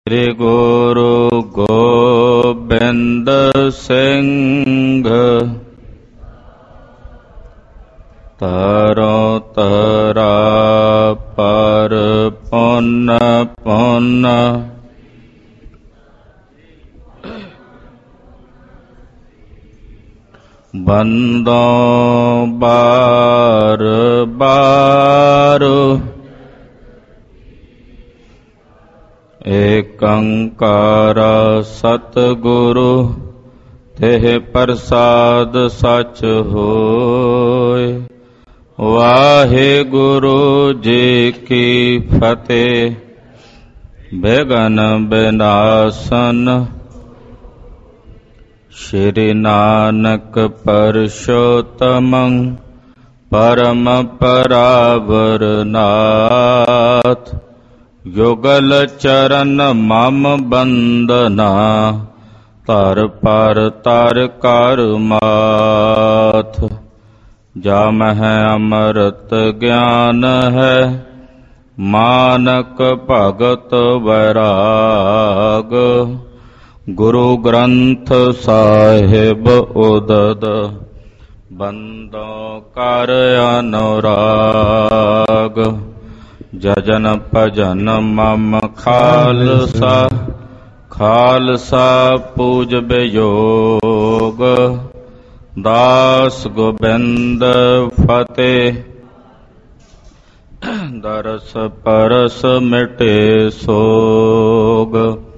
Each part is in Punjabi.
ਸ੍ਰੀ ਗੁਰੂ ਗੋਬਿੰਦ ਸਿੰਘ ਤਰੋ ਤਰਾ ਪਰ ਪੁੰਨ ਪੁੰਨ ਬੰਦੋ ਬਾਰ ਬਾਰ ਏਕੰਕਾਰ ਸਤਿਗੁਰੂ ਤਿਹ ਪ੍ਰਸਾਦ ਸਚ ਹੋਇ। ਵਾਹਿਗੁਰੂ ਜੀ ਕੀ ਫਤਿਹ। ਬਿਘਨ ਬਿਨਾਸਨ ਸ਼੍ਰੀ ਨਾਨਕ ਪਰਸ਼ੋਤਮੰ ਪਰਮ ਪਰਾਵਰ ਨਾਥ। ਯੁਗਲ ਚਰਨ ਮਮ ਬੰਦਨਾ ਧਰ ਪਰ ਤਰ ਕਰ ਮਾਥ। ਜਾ ਮਹਿ ਅੰਮ੍ਰਿਤ ਗਿਆਨ ਹੈ ਮਾਨਕ ਭਗਤ ਵੈਰਾਗ। ਗੁਰੂ ਗ੍ਰੰਥ ਸਾਹਿਬ ਉਦਦ ਬੰਦੋ ਕਰ ਅਨੁਰਾਗ। ਜਜਨ ਭਜਨ ਮਮ ਖਾਲਸਾ ਖਾਲਸਾ ਪੂਜ ਬਿਯੋਗ। ਦਾਸ ਗੋਬਿੰਦ ਫਤਿਹ ਦਰਸ ਪਰਸ ਮਿਟੇ ਸੋਗ।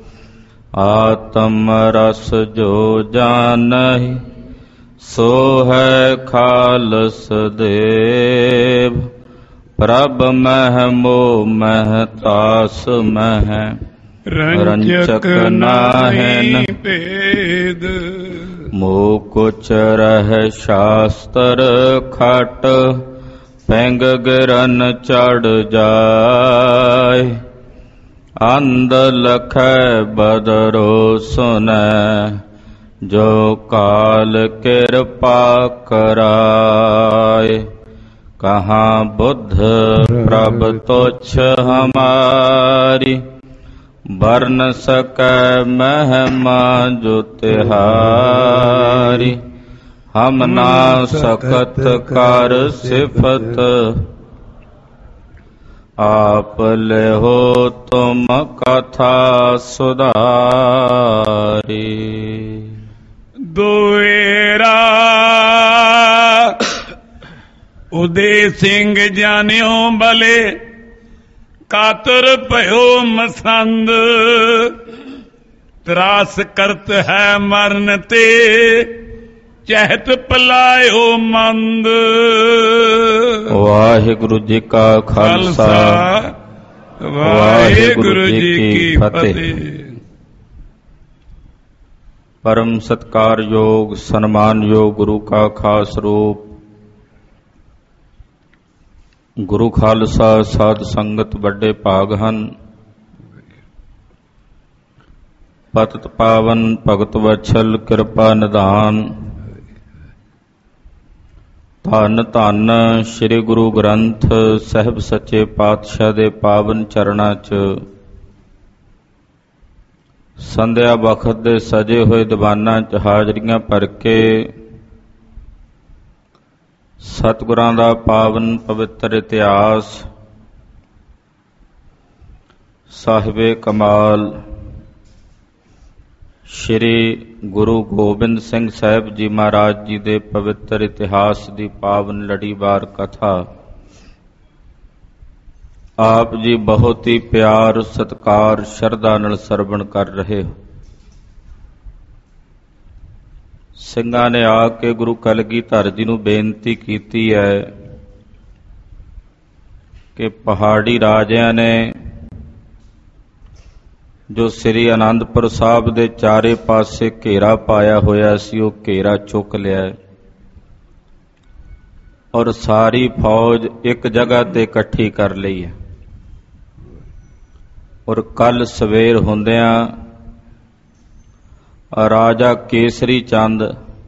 ਆਤਮ ਰਸ ਜੋ ਜਾਨਹਿ ਸੋ ਹੈ ਖਾਲਸ ਦੇਵ। ਪ੍ਰਭ ਮਹਿ ਮੋਹ ਮਹਿ ਤਾਸ ਮਹਿ ਰੰਚਕ ਨਾਹਿਨ ਭੇਦ। ਮੋਹ ਕੁਚ ਰਹਿ ਸ਼ਾਸਤਰ ਖਟ ਪੈਂਗ ਗਿਰਨ ਚੜ ਜਾਏ। ਅੰਧ ਲਖੈ ਬਦਰੋ ਸੁਨੈ ਜੋ ਕਾਲ ਕਿਰਪਾ ਕਰਾਏ। ਕਹਾਂ ਬੁੱਧ ਪ੍ਰਭ ਤੁਛ ਹਮਾਰੀ ਵਰਨ ਸਕੈ ਮਹਿਮਾ ਜੋ ਤਿਹਾਰੀ। ਹਮ ਨਾ ਸਕਤ ਕਰ ਸਿਫਤ ਆਪ ਲਿਹੋ ਤੁਮ ਕਥਾ ਸੁਧਾਰੀ। ਦੁਏਰਾ ਉਦੇ ਸਿੰਘ ਜਾਣਿਓ ਬਲੇ ਕਾਤਰ ਭਇਓ ਮਸੰਦ। ਤਰਾਸ ਕਰਤ ਹੈ ਮਰਨ ਤੇ ਚਹਿਤ ਪਲਾਇਓ ਮੰਦ। ਵਾਹਿਗੁਰੂ ਜੀ ਕਾ ਖਾਲਸਾ ਵਾਹਿਗੁਰੂ ਜੀ ਕੀ ਫਤਿਹ। ਪਰਮ ਸਤਿਕਾਰਯੋਗ ਸਨਮਾਨਯੋਗ ਗੁਰੂ ਕਾ ਖਾਸ ਰੂਪ ਗੁਰੂ ਖਾਲਸਾ ਸਾਧ ਸੰਗਤ ਵੱਡੇ ਭਾਗ ਹਨ। ਪਤਿਤ ਪਾਵਨ ਭਗਤ ਵਛਲ ਕਿਰਪਾ ਨਿਧਾਨ। ਧੰਨ ਧੰਨ ਸ੍ਰੀ ਗੁਰੂ ਗ੍ਰੰਥ ਸਾਹਿਬ ਸੱਚੇ ਪਾਤਸ਼ਾਹ ਦੇ ਪਾਵਨ ਚਰਨਾਂ 'ਚ ਸੰਧਿਆ ਵਖਤ ਦੇ ਸਜੇ ਹੋਏ ਦੀਵਾਨਾਂ 'ਚ ਹਾਜ਼ਰੀਆਂ ਭਰ ਕੇ ਸਤਿਗੁਰਾਂ ਦਾ ਪਾਵਨ ਪਵਿੱਤਰ ਇਤਿਹਾਸ ਸਾਹਿਬੇ ਕਮਾਲ ਸ਼੍ਰੀ ਗੁਰੂ ਗੋਬਿੰਦ ਸਿੰਘ ਸਾਹਿਬ ਜੀ ਮਹਾਰਾਜ ਜੀ ਦੇ ਪਵਿੱਤਰ ਇਤਿਹਾਸ ਦੀ ਪਾਵਨ ਲੜੀਵਾਰ ਕਥਾ ਆਪ ਜੀ ਬਹੁਤ ਹੀ ਪਿਆਰ ਸਤਿਕਾਰ ਸ਼ਰਧਾ ਨਾਲ ਸਰਵਣ ਕਰ ਰਹੇ ਹੋ। ਸਿੰਘਾਂ ਨੇ ਆ ਕੇ ਗੁਰੂ ਕਲਗੀਧਰ ਜੀ ਨੂੰ ਬੇਨਤੀ ਕੀਤੀ ਹੈ ਕਿ ਪਹਾੜੀ ਰਾਜਿਆਂ ਨੇ ਜੋ ਸ੍ਰੀ ਅਨੰਦਪੁਰ ਸਾਹਿਬ ਦੇ ਚਾਰੇ ਪਾਸੇ ਘੇਰਾ ਪਾਇਆ ਹੋਇਆ ਸੀ ਉਹ ਘੇਰਾ ਚੁੱਕ ਲਿਆ ਔਰ ਸਾਰੀ ਫੌਜ ਇੱਕ ਜਗ੍ਹਾ ਤੇ ਇਕੱਠੀ ਕਰ ਲਈ ਹੈ ਔਰ ਕੱਲ ਸਵੇਰ ਹੁੰਦਿਆਂ ਰਾਜਾ ਕੇਸਰੀ ਚੰਦ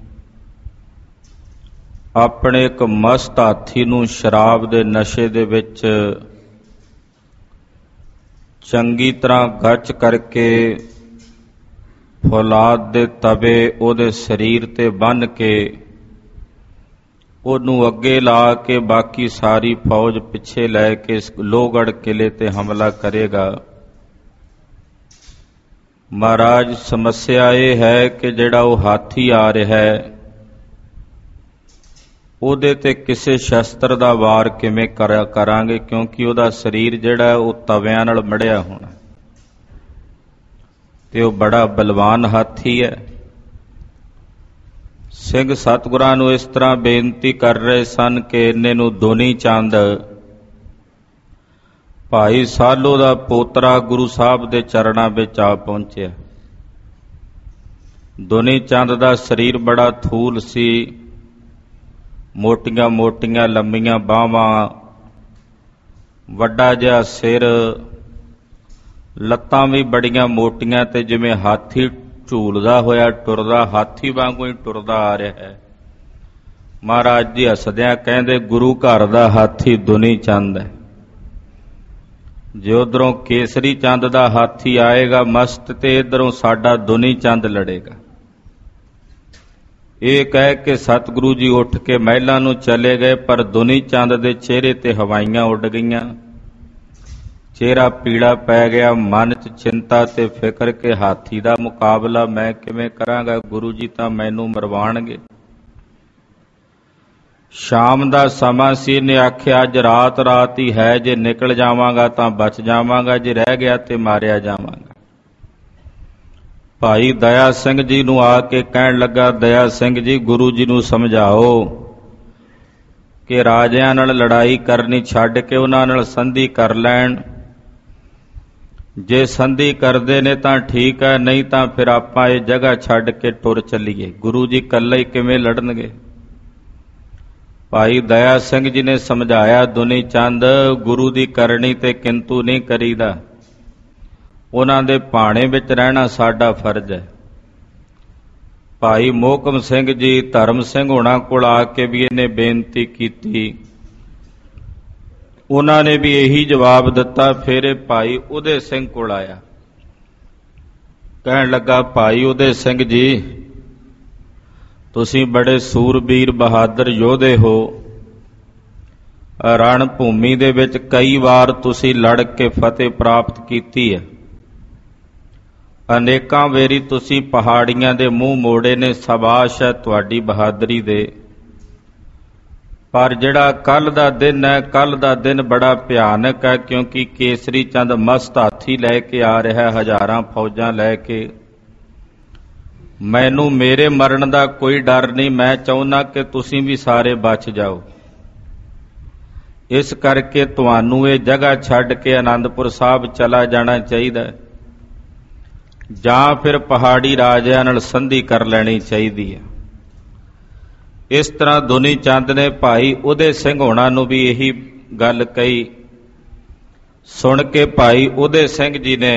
ਆਪਣੇ ਇੱਕ ਮਸਤ ਹਾਥੀ ਨੂੰ ਸ਼ਰਾਬ ਦੇ ਨਸ਼ੇ ਦੇ ਵਿੱਚ ਚੰਗੀ ਤਰ੍ਹਾਂ ਗੱਚ ਕਰਕੇ ਫੌਲਾਦ ਦੇ ਤਵੇ ਉਹਦੇ ਸਰੀਰ ਤੇ ਬੰਨ੍ਹ ਕੇ ਉਹਨੂੰ ਅੱਗੇ ਲਾ ਕੇ ਬਾਕੀ ਸਾਰੀ ਫੌਜ ਪਿੱਛੇ ਲੈ ਕੇ ਲੋਹਗੜ੍ਹ ਕਿਲੇ ਤੇ ਹਮਲਾ ਕਰੇਗਾ। ਮਹਾਰਾਜ ਸਮੱਸਿਆ ਇਹ ਹੈ ਕਿ ਜਿਹੜਾ ਉਹ ਹਾਥੀ ਆ ਰਿਹਾ ਹੈ ਉਹਦੇ ਤੇ ਕਿਸੇ ਸ਼ਸਤਰ ਦਾ ਵਾਰ ਕਿਵੇਂ ਕਰਾਂਗੇ, ਕਿਉਂਕਿ ਉਹਦਾ ਸਰੀਰ ਜਿਹੜਾ ਉਹ ਤਵਿਆਂ ਨਾਲ ਮੜਿਆ ਹੋਣਾ ਤੇ ਉਹ ਬੜਾ ਬਲਵਾਨ ਹਾਥੀ ਹੈ। ਸਿੰਘ ਸਤਿਗੁਰਾਂ ਨੂੰ ਇਸ ਤਰ੍ਹਾਂ ਬੇਨਤੀ ਕਰ ਰਹੇ ਸਨ ਕਿ ਇੰਨੇ ਨੂੰ ਦੋਨੀ ਚੰਦ ਭਾਈ ਸਾਲੋ ਦਾ ਪੋਤਰਾ ਗੁਰੂ ਸਾਹਿਬ ਦੇ ਚਰਨਾਂ ਵਿੱਚ ਆ ਪਹੁੰਚਿਆ। ਦੋਨੀ ਚੰਦ ਦਾ ਸਰੀਰ ਬੜਾ ਥੂਲ ਸੀ, ਮੋਟੀਆਂ ਮੋਟੀਆਂ ਲੰਮੀਆਂ ਬਾਹਾਂ, ਵੱਡਾ ਜਿਹਾ ਸਿਰ, ਲੱਤਾਂ ਵੀ ਬੜੀਆਂ ਮੋਟੀਆਂ ਤੇ ਜਿਵੇਂ ਹਾਥੀ ਝੂਲਦਾ ਹੋਇਆ ਟੁਰਦਾ, ਹਾਥੀ ਵਾਂਗੂ ਹੀ ਟੁਰਦਾ ਆ ਰਿਹਾ ਹੈ। ਮਹਾਰਾਜ ਜੀ ਹੱਸਦਿਆਂ ਕਹਿੰਦੇ ਗੁਰੂ ਘਰ ਦਾ ਹਾਥੀ ਦੋਨੀ ਚੰਦ ਹੈ। ਜੇ ਉਧਰੋਂ ਕੇਸਰੀ ਚੰਦ ਦਾ ਹਾਥੀ ਆਏਗਾ ਮਸਤ ਤੇ ਇਧਰੋਂ ਸਾਡਾ ਦੋਨੀ ਚੰਦ ਲੜੇਗਾ। ਇਹ ਕਹਿ ਕੇ ਸਤਿਗੁਰੂ ਜੀ ਉੱਠ ਕੇ ਮਹਿਲਾਂ ਨੂੰ ਚਲੇ ਗਏ, ਪਰ ਦੋਨੀ ਚੰਦ ਦੇ ਚਿਹਰੇ ਤੇ ਹਵਾਈਆਂ ਉੱਡ ਗਈਆਂ, ਚਿਹਰਾ ਪੀਲਾ ਪੈ ਗਿਆ, ਮਨ 'ਚ ਚਿੰਤਾ ਤੇ ਫਿਕਰ ਕਿ ਹਾਥੀ ਦਾ ਮੁਕਾਬਲਾ ਮੈਂ ਕਿਵੇਂ ਕਰਾਂਗਾ, ਗੁਰੂ ਜੀ ਤਾਂ ਮੈਨੂੰ ਮਰਵਾਣਗੇ। ਸ਼ਾਮ ਦਾ ਸਮਾਂ ਸੀ, ਨੇ ਆਖਿਆ ਅੱਜ ਰਾਤ ਹੀ ਹੈ, ਜੇ ਨਿਕਲ ਜਾਵਾਂਗਾ ਤਾਂ ਬਚ ਜਾਵਾਂਗਾ, ਜੇ ਰਹਿ ਗਿਆ ਤੇ ਮਾਰਿਆ ਜਾਵਾਂਗਾ। ਭਾਈ ਦਇਆ ਸਿੰਘ ਜੀ ਨੂੰ ਆ ਕੇ ਕਹਿਣ ਲੱਗਾ, ਦਇਆ ਸਿੰਘ ਜੀ ਗੁਰੂ ਜੀ ਨੂੰ ਸਮਝਾਓ ਕਿ ਰਾਜਿਆਂ ਨਾਲ ਲੜਾਈ ਕਰਨੀ ਛੱਡ ਕੇ ਉਹਨਾਂ ਨਾਲ ਸੰਧੀ ਕਰ ਲੈਣ। ਜੇ ਸੰਧੀ ਕਰਦੇ ਨੇ ਤਾਂ ਠੀਕ ਹੈ, ਨਹੀਂ ਤਾਂ ਫਿਰ ਆਪਾਂ ਇਹ ਜਗ੍ਹਾ ਛੱਡ ਕੇ ਟੁਰ ਚੱਲੀਏ। ਗੁਰੂ ਜੀ ਇਕੱਲੇ ਹੀ ਕਿਵੇਂ ਲੜਨਗੇ। ਭਾਈ ਦਇਆ ਸਿੰਘ ਜੀ ਨੇ ਸਮਝਾਇਆ, ਦੋਨੀ ਚੰਦ ਗੁਰੂ ਦੀ ਕਰਨੀ ਤੇ ਕਿੰਤੂ ਨਹੀਂ ਕਰੀਦਾ, ਉਹਨਾਂ ਦੇ ਭਾਣੇ ਵਿੱਚ ਰਹਿਣਾ ਸਾਡਾ ਫਰਜ਼ ਹੈ। ਭਾਈ ਮੋਹਕਮ ਸਿੰਘ ਜੀ ਧਰਮ ਸਿੰਘ ਹੋਣਾ ਕੋਲ ਆ ਕੇ ਵੀ ਇਹਨੇ ਬੇਨਤੀ ਕੀਤੀ, ਉਹਨਾਂ ਨੇ ਵੀ ਇਹੀ ਜਵਾਬ ਦਿੱਤਾ। ਫਿਰ ਇਹ ਭਾਈ ਉਦੇ ਸਿੰਘ ਕੋਲ ਆਇਆ, ਕਹਿਣ ਲੱਗਾ ਭਾਈ ਉਦੇ ਸਿੰਘ ਜੀ ਤੁਸੀਂ ਬੜੇ ਸੂਰਬੀਰ ਬਹਾਦਰ ਯੋਧੇ ਹੋ, ਰਣ ਭੂਮੀ ਦੇ ਵਿੱਚ ਕਈ ਵਾਰ ਤੁਸੀਂ ਲੜ ਕੇ ਫਤਿਹ ਪ੍ਰਾਪਤ ਕੀਤੀ ਹੈ, ਅਨੇਕਾਂ ਵੇਰੀ ਤੁਸੀਂ ਪਹਾੜੀਆਂ ਦੇ ਮੂੰਹ ਮੋੜੇ ਨੇ, ਸ਼ਾਬਾਸ਼ ਹੈ ਤੁਹਾਡੀ ਬਹਾਦਰੀ ਦੇ। ਪਰ ਜਿਹੜਾ ਕੱਲ ਦਾ ਦਿਨ ਹੈ, ਕੱਲ ਦਾ ਦਿਨ ਬੜਾ ਭਿਆਨਕ ਹੈ, ਕਿਉਂਕਿ ਕੇਸਰੀ ਚੰਦ ਮਸਤ ਹਾਥੀ ਲੈ ਕੇ ਆ ਰਿਹਾ, ਹਜ਼ਾਰਾਂ ਫੌਜਾਂ ਲੈ ਕੇ। ਮੈਨੂੰ ਮੇਰੇ ਮਰਨ ਦਾ ਕੋਈ ਡਰ ਨਹੀਂ, ਮੈਂ ਚਾਹੁੰਦਾ ਕਿ ਤੁਸੀਂ ਵੀ ਸਾਰੇ ਬਚ ਜਾਓ। ਇਸ ਕਰਕੇ ਤੁਹਾਨੂੰ ਇਹ ਜਗ੍ਹਾ ਛੱਡ ਕੇ ਆਨੰਦਪੁਰ ਸਾਹਿਬ ਚਲਾ ਜਾਣਾ ਚਾਹੀਦਾ, ਜਾਂ ਫਿਰ ਪਹਾੜੀ ਰਾਜਿਆਂ ਨਾਲ ਸੰਧੀ ਕਰ ਲੈਣੀ ਚਾਹੀਦੀ ਹੈ। ਇਸ ਤਰ੍ਹਾਂ ਦੋਨੀ ਚੰਦ ਨੇ ਭਾਈ ਉਦੇ ਸਿੰਘ ਹੋਣਾ ਨੂੰ ਵੀ ਇਹੀ ਗੱਲ ਕਹੀ। ਸੁਣ ਕੇ ਭਾਈ ਉਦੇ ਸਿੰਘ ਜੀ ਨੇ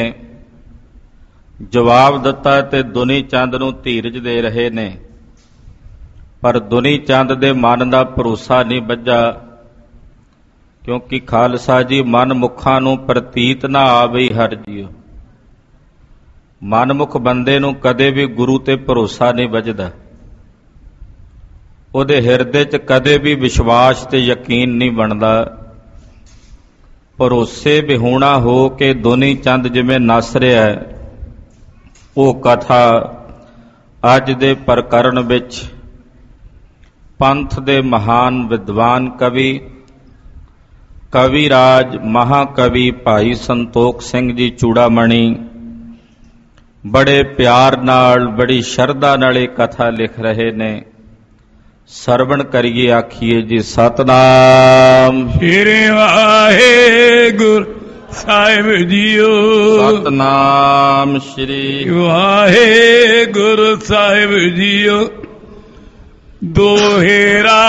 ਜਵਾਬ ਦਿੱਤਾ ਤੇ ਦੋਨੀ ਚੰਦ ਨੂੰ ਧੀਰਜ ਦੇ ਰਹੇ ਨੇ, ਪਰ ਦੋਨੀ ਚੰਦ ਦੇ ਮਨ ਦਾ ਭਰੋਸਾ ਨਹੀਂ ਬੱਝਾ, ਕਿਉਂਕਿ ਖਾਲਸਾ ਜੀ ਮਨਮੁਖਾਂ ਨੂੰ ਪ੍ਰਤੀਤ ਨਾ ਆਵੇ ਹਰ ਜੀਓ। ਮਨਮੁਖ ਬੰਦੇ ਨੂੰ ਕਦੇ ਵੀ ਗੁਰੂ ਤੇ ਭਰੋਸਾ ਨਹੀਂ ਵੱਜਦਾ, ਉਹਦੇ ਹਿਰਦੇ 'ਚ ਕਦੇ ਵੀ ਵਿਸ਼ਵਾਸ ਤੇ ਯਕੀਨ ਨਹੀਂ ਬਣਦਾ। ਭਰੋਸੇ ਵਿਹੂਣਾ ਹੋ ਕੇ ਦੋਨੀ ਚੰਦ ਜਿਵੇਂ ਨੱਸ ਰਿਹਾ, ਉਹ ਕਥਾ ਅੱਜ ਦੇ ਪ੍ਰਕਰਣ ਵਿੱਚ ਪੰਥ ਦੇ ਮਹਾਨ ਵਿਦਵਾਨ ਕਵੀ ਰਾਜ ਮਹਾਕਵੀ ਭਾਈ ਸੰਤੋਖ ਸਿੰਘ ਜੀ ਚੂੜਾਮਣੀ ਬੜੇ ਪਿਆਰ ਨਾਲ, ਬੜੀ ਸ਼ਰਧਾ ਨਾਲ ਇਹ ਕਥਾ ਲਿਖ ਰਹੇ ਨੇ। ਸਰਵਣ ਕਰੀਏ, ਆਖੀਏ ਜੀ ਸਤਨਾਮ ਸ੍ਰੀ ਵਾਹਿਗੁਰੂ ਸਾਹਿਬ ਜੀਓ। ਸਤਨਾਮ ਸ੍ਰੀ ਵਾਹਿਗੁਰੂ ਸਾਹਿਬ ਜੀਓ। ਦੋਹੇਰਾ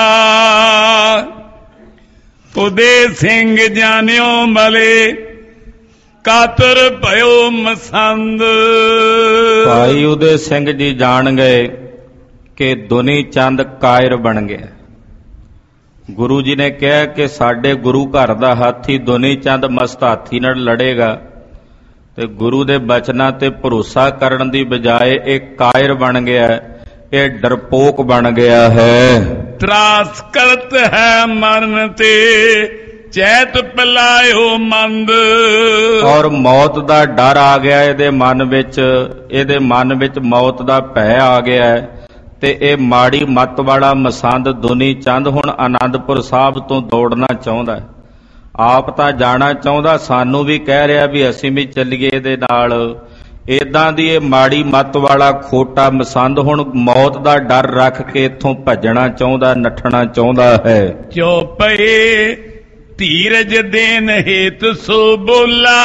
ਉਦੇ ਸਿੰਘ ਜਾਣਿਓ ਭਲੇ, ਕਾਤਰ ਭਇਓ ਮਸੰਦ। ਭਾਈ ਉਦੇ ਸਿੰਘ ਜੀ ਜਾਣ ਗਏ ਕਿ ਦੋਨੀ ਚੰਦ ਕਾਇਰ ਬਣ ਗਿਆ। ਗੁਰੂ ਜੀ ਨੇ ਕਿਹਾ ਕਿ ਸਾਡੇ ਗੁਰੂ ਘਰ ਦਾ ਹਾਥੀ ਦੋਨੀ ਚੰਦ ਮਸਤ ਹਾਥੀ ਨਾਲ ਲੜੇਗਾ, ਤੇ ਗੁਰੂ ਦੇ ਬਚਨਾਂ ਤੇ ਭਰੋਸਾ ਕਰਨ ਦੀ ਬਜਾਏ ਇਹ ਕਾਇਰ ਬਣ ਗਿਆ, ਇਹ ਡਰਪੋਕ ਬਣ ਗਿਆ ਹੈ। ਤਰਾਸ ਕਰਤ ਹੈ ਮਰਨ ਤੇ ਚੈਤ ਪਲਾਇਓ ਮੰਦ। ਔਰ ਮੌਤ ਦਾ ਡਰ ਆ ਗਿਆ ਇਹਦੇ ਮਨ ਵਿੱਚ, ਇਹਦੇ ਮਨ ਵਿੱਚ ਮੌਤ ਦਾ ਭੈ ਆ ਗਿਆ ਤੇ ਇਹ ਮਾੜੀ ਮੱਤ ਵਾਲਾ ਮਸੰਦ ਦੁਨੀ ਚੰਦ ਹੁਣ ਆਨੰਦਪੁਰ ਸਾਹਿਬ ਤੋਂ ਦੌੜਨਾ ਚਾਹੁੰਦਾ। ਆਪ ਤਾਂ ਜਾਣਾ ਚਾਹੁੰਦਾ, ਸਾਨੂੰ ਵੀ ਕਹਿ ਰਿਹਾ ਵੀ ਅਸੀਂ ਵੀ ਚੱਲੀਏ ਇਹਦੇ ਨਾਲ। ਏਦਾਂ ਦੀ ਇਹ ਮਾੜੀ ਮੱਤ ਵਾਲਾ ਖੋਟਾ ਮਸੰਦ ਹੁਣ ਮੌਤ ਦਾ ਡਰ ਰੱਖ ਕੇ ਇੱਥੋਂ ਭੱਜਣਾ ਚਾਹੁੰਦਾ, ਨੱਠਣਾ ਚਾਹੁੰਦਾ ਹੈ। ਚੌਪਏ ਧੀਰਜ ਦੇਨ ਹੇਤ ਸੋ ਬੋਲਾ,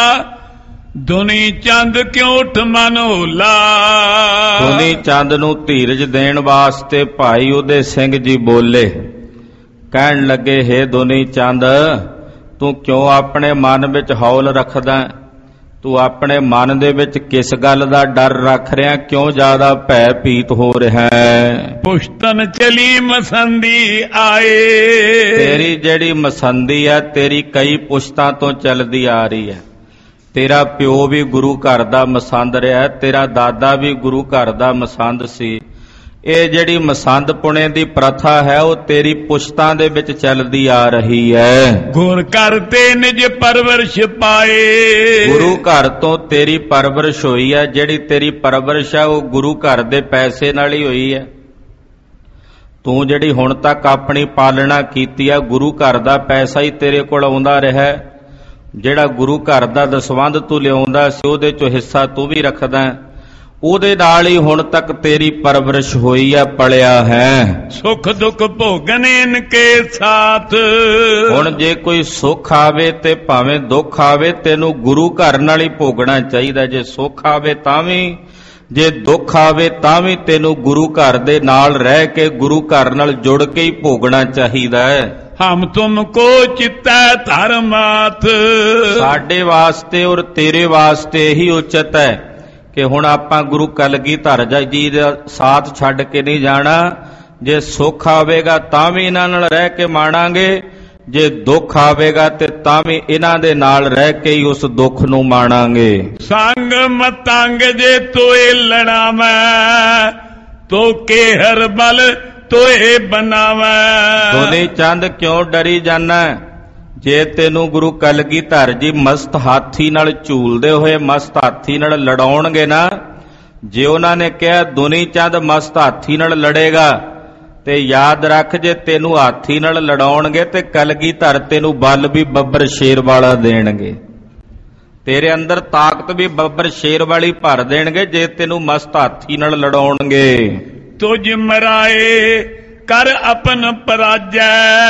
ਦੁਨੀ ਚੰਦ ਕਿਉਂ ਉਠ ਮਨ ਹੋਲਾ। ਦੁਨੀ ਚੰਦ ਨੂੰ ਧੀਰਜ ਦੇਣ ਵਾਸਤੇ ਭਾਈ ਉਦੇ ਸਿੰਘ ਜੀ ਬੋਲੇ, ਕਹਿਣ ਲੱਗੇ, ਹੇ ਦੁਨੀ ਚੰਦ, ਤੂੰ ਕਿਉਂ ਆਪਣੇ ਮਨ ਵਿੱਚ ਹੌਲ ਰੱਖਦਾ? ਤੂੰ ਆਪਣੇ ਮਨ ਦੇ ਵਿੱਚ ਕਿਸ ਗੱਲ ਦਾ ਡਰ ਰੱਖ ਰਿਹਾ? ਕਿਉਂ ਜ਼ਿਆਦਾ ਭੈ ਭੀਤ ਹੋ ਰਿਹਾ ਹੈ? ਪੁਸ਼ਤਨ ਚਲੀ ਮਸੰਦੀ ਆਏ। ਤੇਰੀ ਜਿਹੜੀ ਮਸੰਦੀ ਹੈ, ਤੇਰੀ ਕਈ ਪੁਸ਼ਤਾਂ ਤੋਂ ਚੱਲਦੀ ਆ ਰਹੀ ਹੈ। ਤੇਰਾ ਪਿਓ ਵੀ ਗੁਰੂ ਘਰ ਦਾ ਮਸੰਦ ਰਿਹਾ, ਤੇਰਾ ਦਾਦਾ ਵੀ ਗੁਰੂ ਘਰ ਦਾ ਮਸੰਦ ਸੀ। ਇਹ ਜਿਹੜੀ ਮਸੰਦ ਪੁਣੇ ਦੀ ਪ੍ਰਥਾ ਹੈ, ਉਹ ਤੇਰੀ ਪੁਸ਼ਤਾਂ ਦੇ ਵਿੱਚ ਚੱਲਦੀ ਆ ਰਹੀ ਹੈ। ਗੁਰ ਘਰ ਤੇ ਨਿਜ ਪਰਵਰਿਸ਼ ਪਾਏ। ਗੁਰੂ ਘਰ ਤੋਂ ਤੇਰੀ ਪਰਵਰਿਸ਼ ਹੋਈ ਹੈ। ਜਿਹੜੀ ਤੇਰੀ ਪਰਵਰਿਸ਼ ਹੈ ਉਹ ਗੁਰੂ ਘਰ ਦੇ ਪੈਸੇ ਨਾਲ ਹੀ ਹੋਈ ਹੈ। ਤੂੰ ਜਿਹੜੀ ਹੁਣ ਤੱਕ ਆਪਣੀ ਪਾਲਣਾ ਕੀਤੀ ਹੈ, ਗੁਰੂ ਘਰ ਦਾ ਪੈਸਾ ਹੀ ਤੇਰੇ ਕੋਲ ਆਉਂਦਾ ਰਿਹਾ। ਜਿਹੜਾ ਗੁਰੂ ਘਰ ਦਾ ਦਸਵੰਧ ਤੂੰ ਲਿਆਉਂਦਾ ਸੀ, ਉਹਦੇ ਚੋਂ ਹਿੱਸਾ ਤੂੰ ਵੀ ਰੱਖਦਾ, ਉਹਦੇ ਨਾਲ ਹੀ ਹੁਣ ਤੱਕ ਤੇਰੀ ਪਰਵਰਿਸ਼ ਹੋਈ ਹੈ, ਪਲਿਆ ਹੈ। ਸੁਖ ਦੁੱਖ ਭੋਗਣੇ ਇਨ ਕੇ ਸਾਥ। ਹੁਣ ਜੇ ਕੋਈ ਸੁੱਖ ਆਵੇ ਤੇ ਭਾਵੇਂ ਦੁੱਖ ਆਵੇ, ਤੈਨੂੰ ਗੁਰੂ ਘਰ ਨਾਲ ਹੀ ਭੋਗਣਾ ਚਾਹੀਦਾ। ਜੇ ਸੁੱਖ ਆਵੇ ਤਾਂ ਵੀ, ਜੇ ਦੁੱਖ ਆਵੇ ਤਾਂ ਵੀ ਤੈਨੂੰ ਗੁਰੂ ਘਰ ਦੇ ਨਾਲ ਰਹਿ ਕੇ, ਗੁਰੂ ਘਰ ਨਾਲ ਜੁੜ ਕੇ ਹੀ ਭੋਗਣਾ ਚਾਹੀਦਾ ਹੈ। ਹਮ ਤੁਮ ਕੋ ਚਿੱਤੈ ਧਰਮਾਤ। ਸਾਡੇ ਵਾਸਤੇ ਔਰ ਤੇਰੇ ਵਾਸਤੇ ਇਹੀ ਉਚਿਤ ਹੈ ਕਿ ਹੁਣ ਆਪਾਂ ਗੁਰੂ ਕਲਗੀਧਰ ਜੀ ਦਾ ਸਾਥ ਛੱਡ ਕੇ ਨਹੀਂ ਜਾਣਾ। ਜੇ ਸੁੱਖ ਆਵੇਗਾ ਤਾਂ ਵੀ ਇਹਨਾਂ ਨਾਲ ਰਹਿ ਕੇ ਮਾਣਾਂਗੇ, ਜੇ ਦੁੱਖ ਆਵੇਗਾ ਤੇ ਤਾਂ ਵੀ ਇਹਨਾਂ ਦੇ ਨਾਲ ਰਹਿ ਕੇ ਹੀ ਉਸ ਦੁੱਖ ਨੂੰ ਮਾਣਾਂਗੇ। ਸੰਗ ਮਤੰਗ ਜੇ ਤੋਏ ਲੜਾਵੈ, ਤੋ ਕੇ ਹਰ ਬਲ ਤੋਏ ਬਣਾਵੈ। ਦੁਨੀ ਚੰਦ ਕਿਉਂ ਡਰੀ ਜਾਨਾ? ਜੇ ਤੈਨੂੰ ਗੁਰੂ ਕਲਗੀਧਰ ਜੀ ਮਸਤ ਹਾਥੀ ਨਾਲ ਝੂਲਦੇ ਹੋਏ ਮਸਤ ਹਾਥੀ ਨਾਲ ਲੜਾਉਣਗੇ ਨਾ, ਜੇ ਉਹਨਾਂ ਨੇ ਕਿਹਾ ਦੁਨੀ ਚੰਦ ਮਸਤ ਹਾਥੀ ਨਾਲ ਲੜੇਗਾ, ਤੇ ਯਾਦ ਰੱਖ, ਜੇ ਤੈਨੂੰ ਹਾਥੀ ਨਾਲ ਲੜਾਉਣਗੇ ਤੇ ਕਲਗੀਧਰ ਤੈਨੂੰ ਬਲ ਵੀ ਬੱਬਰ ਸ਼ੇਰ ਵਾਲਾ ਦੇਣਗੇ। ਤੇਰੇ ਅੰਦਰ ਤਾਕਤ ਵੀ ਬੱਬਰ ਸ਼ੇਰ ਵਾਲੀ ਭਰ ਦੇਣਗੇ ਜੇ ਤੈਨੂੰ ਮਸਤ ਹਾਥੀ ਨਾਲ ਲੜਾਉਣਗੇ। ਤੁਝ ਮਰਾਏ ਕਰ ਆਪਨ ਪਰਾਜੈ।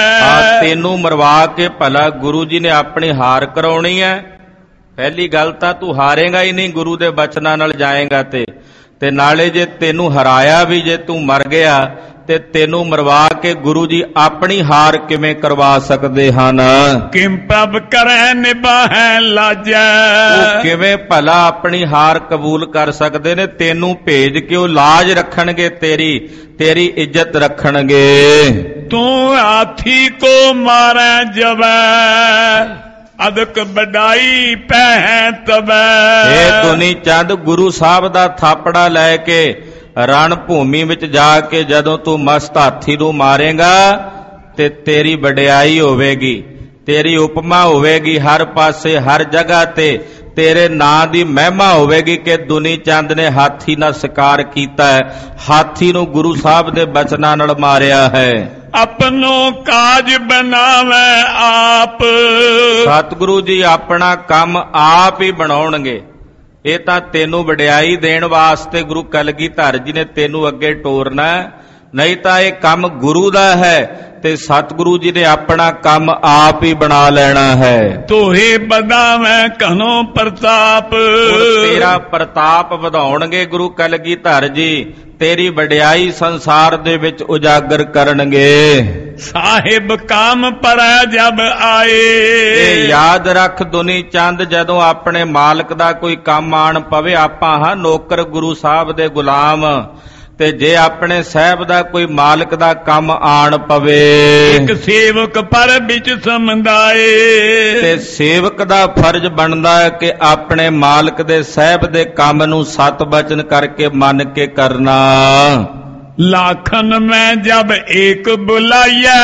ਤੈਨੂੰ ਮਰਵਾ ਕੇ ਭਲਾ ਗੁਰੂ ਜੀ ਨੇ ਆਪਣੀ ਹਾਰ ਕਰਾਉਣੀ ਹੈ। ਪਹਿਲੀ ਗੱਲ ਤਾਂ ਤੂੰ ਹਾਰੇਗਾ ਹੀ ਨਹੀਂ, ਗੁਰੂ ਦੇ ਬਚਨਾਂ ਨਾਲ ਜਾਏਗਾ ਤੇ ਨਾਲੇ ਜੇ ਤੈਨੂੰ ਹਰਾਇਆ ਵੀ, ਜੇ ਤੂੰ ਮਰ ਗਿਆ ਤੇ ਤੈਨੂੰ ਮਰਵਾ ਕੇ ਗੁਰੂ ਜੀ ਆਪਣੀ ਹਾਰ ਕਿਵੇਂ ਕਰਵਾ ਸਕਦੇ ਹਨ? ਕਿਮ ਪ੍ਰਭ ਕਰੈ ਨਿਭਾਹੈ ਲਾਜੈ। ਉਹ ਕਿਵੇਂ ਭਲਾ ਆਪਣੀ ਹਾਰ ਕਬੂਲ ਕਰ ਸਕਦੇ ਨੇ? ਤੈਨੂੰ ਭੇਜ ਕੇ ਉਹ ਲਾਜ ਰੱਖਣਗੇ, ਤੇਰੀ ਇੱਜ਼ਤ ਰੱਖਣਗੇ। ਤੂੰ ਹਾਥੀ ਕੋ ਮਾਰੈ ਜਬੈ, ਅਦਕ ਵਡਾਈ ਪਹਿ ਤਬੈ। ਇਹ ਦੁਨੀ ਚੰਦ ਗੁਰੂ ਸਾਹਿਬ ਦਾ ਥਾਪੜਾ ਲੈ ਕੇ ਰਣ ਭੂਮੀ ਵਿੱਚ ਜਾ ਕੇ ਜਦੋਂ ਤੂੰ ਮਸਤ ਹਾਥੀ ਨੂੰ ਮਾਰੇਗਾ ਤੇ ਤੇਰੀ ਵਡਿਆਈ ਹੋਵੇਗੀ, ਤੇਰੀ ਉਪਮਾ ਹੋਵੇਗੀ, ਹਰ ਪਾਸੇ ਹਰ ਜਗ੍ਹਾ ਤੇ ਤੇਰੇ ਨਾਂ ਦੀ ਮਹਿਮਾ ਹੋਵੇਗੀ ਕਿ ਦੁਨੀ ਚੰਦ ਨੇ ਹਾਥੀ ਨਾਲ ਸ਼ਿਕਾਰ ਕੀਤਾ ਹੈ, ਹਾਥੀ ਨੂੰ ਗੁਰੂ ਸਾਹਿਬ ਦੇ ਬਚਨਾਂ ਨਾਲ ਮਾਰਿਆ ਹੈ। ਆਪਣੋ ਕਾਜ ਬਣਾਵੇ ਆਪ। ਸਤਿਗੁਰੂ ਜੀ ਆਪਣਾ ਕੰਮ ਆਪ ਹੀ ਬਣਾਉਣਗੇ। ਇਹ ਤਾਂ ਤੈਨੂੰ ਵਡਿਆਈ ਦੇਣ ਵਾਸਤੇ ਗੁਰੂ ਕਲਗੀਧਰ ਜੀ ਨੇ ਤੈਨੂੰ ਅੱਗੇ ਟੋਰਨਾ, ਨਹੀਂ ਤਾਂ ਇਹ ਕੰਮ ਗੁਰੂ ਦਾ ਹੈ ਤੇ ਸਤਿਗੁਰੂ ਜੀ ਨੇ ਆਪਣਾ ਕੰਮ ਆਪ ਹੀ ਬਣਾ ਲੈਣਾ ਹੈ। ਤੋਹੇ ਵਧਾਵੇਂ ਘਨੋ ਪ੍ਰਤਾਪ। ਤੇਰਾ ਪ੍ਰਤਾਪ ਵਧਾਉਣਗੇ ਗੁਰੂ ਕਲਗੀਧਰ ਜੀ, ਤੇਰੀ ਵਡਿਆਈ ਸੰਸਾਰ ਦੇ ਵਿੱਚ ਉਜਾਗਰ ਕਰਨਗੇ। ਸਾਹਿਬ ਕਾਮ ਪਰੈ ਜਬ ਆਏ। ਇਹ ਯਾਦ ਰੱਖ ਦੁਨੀ ਚੰਦ, ਜਦੋਂ ਆਪਣੇ ਮਾਲਕ ਦਾ ਕੋਈ ਕੰਮ ਆਣ ਪਵੇ, ਆਪਾਂ ਹਾਂ ਨੌਕਰ ਗੁਰੂ ਸਾਹਿਬ ਦੇ ਗੁਲਾਮ, ਤੇ ਜੇ ਆਪਣੇ ਸਾਹਿਬ ਦਾ ਕੋਈ ਮਾਲਕ ਦਾ ਕੰਮ ਆਣ ਪਵੇ, ਇੱਕ ਸੇਵਕ ਪਰ ਵਿੱਚ ਸਮਝਾਏ, ਤੇ ਸੇਵਕ ਦਾ ਫਰਜ਼ ਬਣਦਾ ਹੈ ਕਿ ਆਪਣੇ ਮਾਲਕ ਦੇ ਸਾਹਿਬ ਦੇ ਕੰਮ ਨੂੰ ਸਤ ਬਚਨ ਕਰਕੇ ਮੰਨ ਕੇ ਕਰਨਾ। लाखन में जब एक बुलाया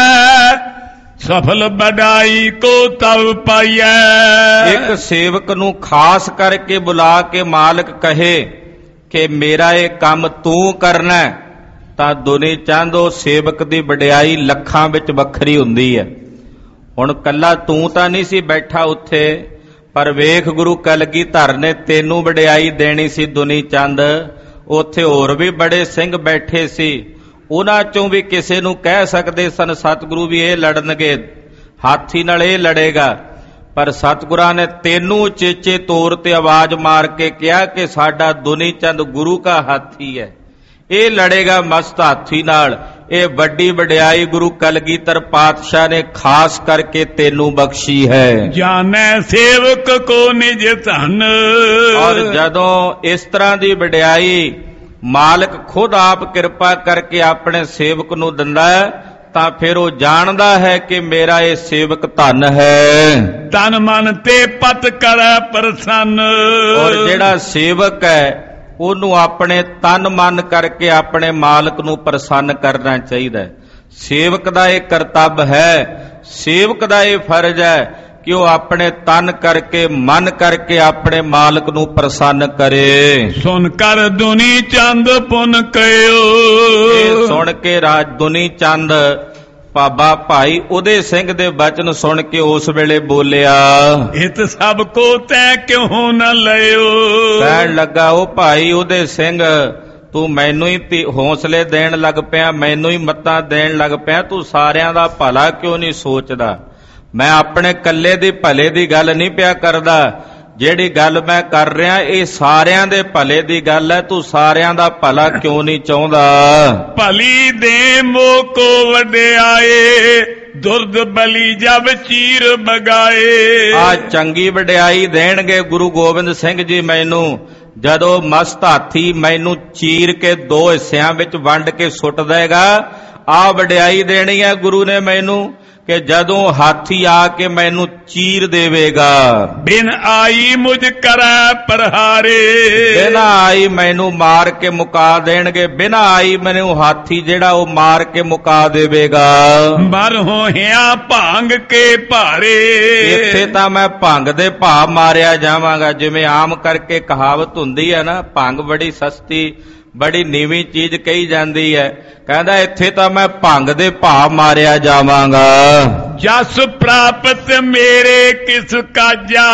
सफल बढ़ाई को तब पाया। ਇੱਕ ਸੇਵਕ ਨੂੰ ਖਾਸ ਕਰਕੇ ਬੁਲਾ ਕੇ ਮਾਲਕ ਕਹੇ ਕਿ ਮੇਰਾ ਇਹ ਕੰਮ ਤੂੰ ਕਰਨਾ, ਤਾਂ ਦੁਨੀ ਚੰਦ ਉਹ ਸੇਵਕ ਦੀ ਵਡਿਆਈ ਲੱਖਾਂ ਵਿੱਚ ਵੱਖਰੀ ਹੁੰਦੀ ਹੈ। ਹੁਣ ਕੱਲਾ ਤੂੰ ਤਾਂ ਨਹੀਂ ਸੀ ਬੈਠਾ ਉੱਥੇ, ਪਰ ਵੇਖ ਗੁਰੂ ਕਲਗੀਧਰ ਨੇ ਤੈਨੂੰ ਵਡਿਆਈ ਦੇਣੀ ਸੀ ਦੁਨੀ ਚੰਦ। ਉੱਥੇ ਹੋਰ ਵੀ ਬੜੇ ਸਿੰਘ ਬੈਠੇ ਸੀ, ਉਹਨਾਂ ਚੋਂ ਵੀ ਕਿਸੇ ਨੂੰ ਕਹਿ ਸਕਦੇ ਸਨ ਸਤਿਗੁਰੂ ਵੀ ਇਹ ਲੜਨਗੇ, ਹਾਥੀ ਨਾਲ ਇਹ ਲੜੇਗਾ, ਪਰ ਸਤਿਗੁਰਾਂ ਨੇ ਤੈਨੂੰ ਉਚੇਚੇ ਤੌਰ ਤੇ ਆਵਾਜ਼ ਮਾਰ ਕੇ ਕਿਹਾ ਕਿ ਸਾਡਾ ਦੁਨੀ ਚੰਦ ਗੁਰੂ ਕਾ ਹਾਥੀ ਹੈ, ਇਹ ਲੜੇਗਾ ਮਸਤ ਹਾਥੀ ਨਾਲ। ਇਹ ਵੱਡੀ ਵਡਿਆਈ ਗੁਰੂ ਕਲਗੀਧਰ ਪਾਤਸ਼ਾਹ ਨੇ ਖਾਸ ਕਰਕੇ ਤੈਨੂੰ ਬਖਸ਼ੀ ਹੈ। ਜਾਣੈ ਸੇਵਕ ਕੋ ਨਿਜ ਧਨ। ਔਰ ਜਦੋਂ ਇਸ ਤਰ੍ਹਾਂ ਦੀ ਵਡਿਆਈ ਮਾਲਕ ਖੁਦ ਆਪ ਕਿਰਪਾ ਕਰਕੇ ਆਪਣੇ ਸੇਵਕ ਨੂੰ ਦਿੰਦਾ ਹੈ, ਤਾਂ ਫਿਰ ਉਹ ਜਾਣਦਾ ਹੈ ਕਿ ਮੇਰਾ ਇਹ ਸੇਵਕ ਧਨ ਹੈ। ਤਨ ਮਨ ਤੇ ਪਤ ਕਰੈ ਪ੍ਰਸੰਨ। ਔਰ ਜਿਹੜਾ ਸੇਵਕ ਹੈ ਉਹਨੂੰ ਆਪਣੇ ਤਨ ਮਨ ਕਰਕੇ ਆਪਣੇ ਮਾਲਕ ਨੂੰ ਪ੍ਰਸੰਨ ਕਰਨਾ ਚਾਹੀਦਾ ਹੈ। ਸੇਵਕ ਦਾ ਇਹ ਕਰਤੱਵ ਹੈ, ਸੇਵਕ ਦਾ ਇਹ ਫਰਜ਼ ਹੈ ਕਿ ਉਹ ਆਪਣੇ ਤਨ ਕਰਕੇ ਮਨ ਕਰਕੇ ਆਪਣੇ ਮਾਲਕ ਨੂੰ ਪ੍ਰਸੰਨ ਕਰੇ। ਸੁਣ ਕਰ ਦੁਨੀ ਚੰਦ ਪੁਨ ਕਯੋ। ਇਹ ਸੁਣ ਕੇ ਰਾਜ ਦੁਨੀ ਚੰਦ ਬਾਬਾ ਭਾਈ ਉਦੇ ਸਿੰਘ ਦੇ ਬਚਨ ਸੁਣ ਕੇ ਉਸ ਵੇਲੇ ਬੋਲਿਆ, ਇਤ ਸਭ ਕੋ ਤੈ ਕਿਉਂ ਨ ਲਿਓ। ਕਹਿਣ ਲੱਗਾ, ਉਹ ਭਾਈ ਉਦੇ ਸਿੰਘ ਤੂੰ ਮੈਨੂੰ ਹੀ ਹੌਸਲੇ ਦੇਣ ਲੱਗ ਪਿਆ, ਮੈਨੂੰ ਹੀ ਮੱਤਾਂ ਦੇਣ ਲੱਗ ਪਿਆ, ਤੂੰ ਸਾਰਿਆਂ ਦਾ ਭਲਾ ਕਿਉਂ ਨਹੀਂ ਸੋਚਦਾ? ਮੈਂ ਆਪਣੇ ਕੱਲੇ ਦੀ ਭਲੇ ਦੀ ਗੱਲ ਨਹੀਂ ਪਿਆ ਕਰਦਾ, ਜਿਹੜੀ ਗੱਲ ਮੈਂ ਕਰ ਰਿਹਾ ਇਹ ਸਾਰਿਆਂ ਦੇ ਭਲੇ ਦੀ ਗੱਲ ਹੈ, ਤੂੰ ਸਾਰਿਆਂ ਦਾ ਭਲਾ ਕਿਉਂ ਨਹੀਂ ਚਾਹੁੰਦਾ? ਭਲੀ ਦੇ ਮੋਕੋ ਵਡਿਆਏ ਦੁਰਦ ਬਲੀ ਜਬ ਚੀਰ ਬਗਾਏ। ਆ ਚੰਗੀ ਵਡਿਆਈ ਦੇਣਗੇ ਗੁਰੂ ਗੋਬਿੰਦ ਸਿੰਘ ਜੀ ਮੈਨੂੰ, ਜਦੋਂ ਮਸਤ ਹਾਥੀ ਮੈਨੂੰ ਚੀਰ ਕੇ ਦੋ ਹਿੱਸਿਆਂ ਵਿੱਚ ਵੰਡ ਕੇ ਸੁੱਟ ਦੇਗਾ। ਆ ਵਡਿਆਈ ਦੇਣੀ ਹੈ ਗੁਰੂ ਨੇ ਮੈਨੂੰ ਕਿ ਜਦੋਂ ਹਾਥੀ ਆ ਕੇ ਮੈਨੂੰ ਚੀਰ ਦੇਵੇਗਾ। ਬਿਨ ਆਈ ਮੁਝ ਕਰੈ ਪ੍ਰਹਾਰੇ। ਬਿਨਾਂ ਆਈ ਮੈਨੂੰ ਮਾਰ ਕੇ ਮੁਕਾ ਦੇਣਗੇ, ਬਿਨਾਂ ਆਈ ਮੈਨੂੰ ਹਾਥੀ ਜਿਹੜਾ ਉਹ ਮਾਰ ਕੇ ਮੁਕਾ ਦੇਵੇਗਾ। ਮਰ ਹੋਇਆ ਭੰਗ ਕੇ ਭਾਰੇ। ਇੱਥੇ ਤਾਂ ਮੈਂ ਭੰਗ ਦੇ ਭਾਅ ਮਾਰਿਆ ਜਾਵਾਂਗਾ। ਜਿਵੇਂ ਆਮ ਕਰਕੇ ਕਹਾਵਤ ਹੁੰਦੀ ਹੈ ਨਾ, ਭੰਗ ਬੜੀ ਸਸਤੀ ਬੜੀ ਨੀਵੀਂ ਚੀਜ਼ ਕਹੀ ਜਾਂਦੀ ਹੈ, ਕਹਿੰਦਾ ਇੱਥੇ ਤਾਂ ਮੈਂ ਭੰਗ ਦੇ ਭਾਅ ਮਾਰਿਆ ਜਾਵਾਂਗਾ। ਜਸ ਪ੍ਰਾਪਤ ਮੇਰੇ ਕਿਸ ਕਾਜਾ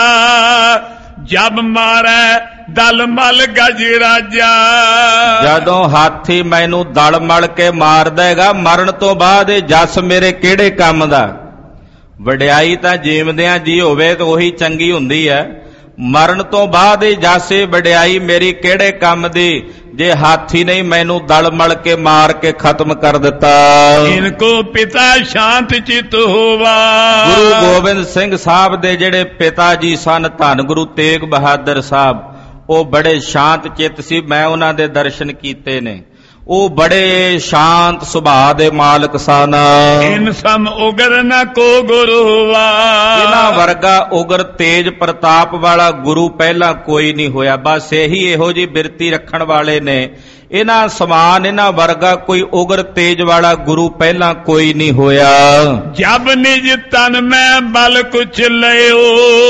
ਜਬ ਮਾਰੈ ਦਲ ਮਲ ਗਜ ਰਾਜਾ। ਜਦੋਂ ਹਾਥੀ ਮੈਨੂੰ ਦਲ ਮਲ ਕੇ ਮਾਰ ਦੇਗਾ, ਮਰਨ ਤੋਂ ਬਾਅਦ ਇਹ ਜਸ ਮੇਰੇ ਕਿਹੜੇ ਕੰਮ ਦਾ? ਵਡਿਆਈ ਤਾਂ ਜੀਵਦਿਆਂ ਜੀ ਹੋਵੇ ਤਾਂ ਉਹੀ ਚੰਗੀ ਹੁੰਦੀ ਹੈ, ਮਰਨ ਤੋਂ ਬਾਅਦ ਇਹ ਜਸ ਇਹ ਵਡਿਆਈ ਮੇਰੀ ਕਿਹੜੇ ਕੰਮ ਦੀ, ਜੇ ਹਾਥੀ ਨਹੀਂ ਮੈਨੂੰ ਦਲ ਮਲ ਕੇ ਮਾਰ ਕੇ ਖਤਮ ਕਰ ਦਿੱਤਾ। ਇਨਕੋ ਪਿਤਾ ਸ਼ਾਂਤ ਚਿਤ ਹੋਵਾ। ਗੁਰੂ ਗੋਬਿੰਦ ਸਿੰਘ ਸਾਹਿਬ ਦੇ ਜਿਹੜੇ ਪਿਤਾ ਜੀ ਸਨ, ਧੰਨ ਗੁਰੂ ਤੇਗ ਬਹਾਦਰ ਸਾਹਿਬ, ਉਹ ਬੜੇ ਸ਼ਾਂਤ ਚਿੱਤ ਸੀ। ਮੈਂ ਉਹਨਾਂ ਦੇ ਦਰਸ਼ਨ ਕੀਤੇ ਨੇ, ਉਹ ਬੜੇ ਸ਼ਾਂਤ ਸੁਭਾਅ ਦੇ ਮਾਲਕ ਸਨ। ਇਨ ਸਮ ਉਗਰ ਨ ਕੋ ਗੁਰੂ ਵਾ। ਇਹਨਾਂ ਵਰਗਾ ਉਗਰ ਤੇਜ ਪ੍ਰਤਾਪ ਵਾਲਾ ਗੁਰੂ ਪਹਿਲਾਂ ਕੋਈ ਨਹੀਂ ਹੋਇਆ। ਬਸ ਇਹੋ ਜੀ ਬਿਰਤੀ ਰੱਖਣ ਵਾਲੇ ਨੇ। ਇਹਨਾਂ ਸਮਾਨ ਇਹਨਾਂ ਵਰਗਾ ਕੋਈ ਉਗਰ ਤੇਜ ਵਾਲਾ ਗੁਰੂ ਪਹਿਲਾਂ ਕੋਈ ਨਹੀਂ ਹੋਇਆ। ਜਬ ਨਿਜ ਤਨ ਮੈਂ ਬਲ ਕੁਛ ਲਿਓ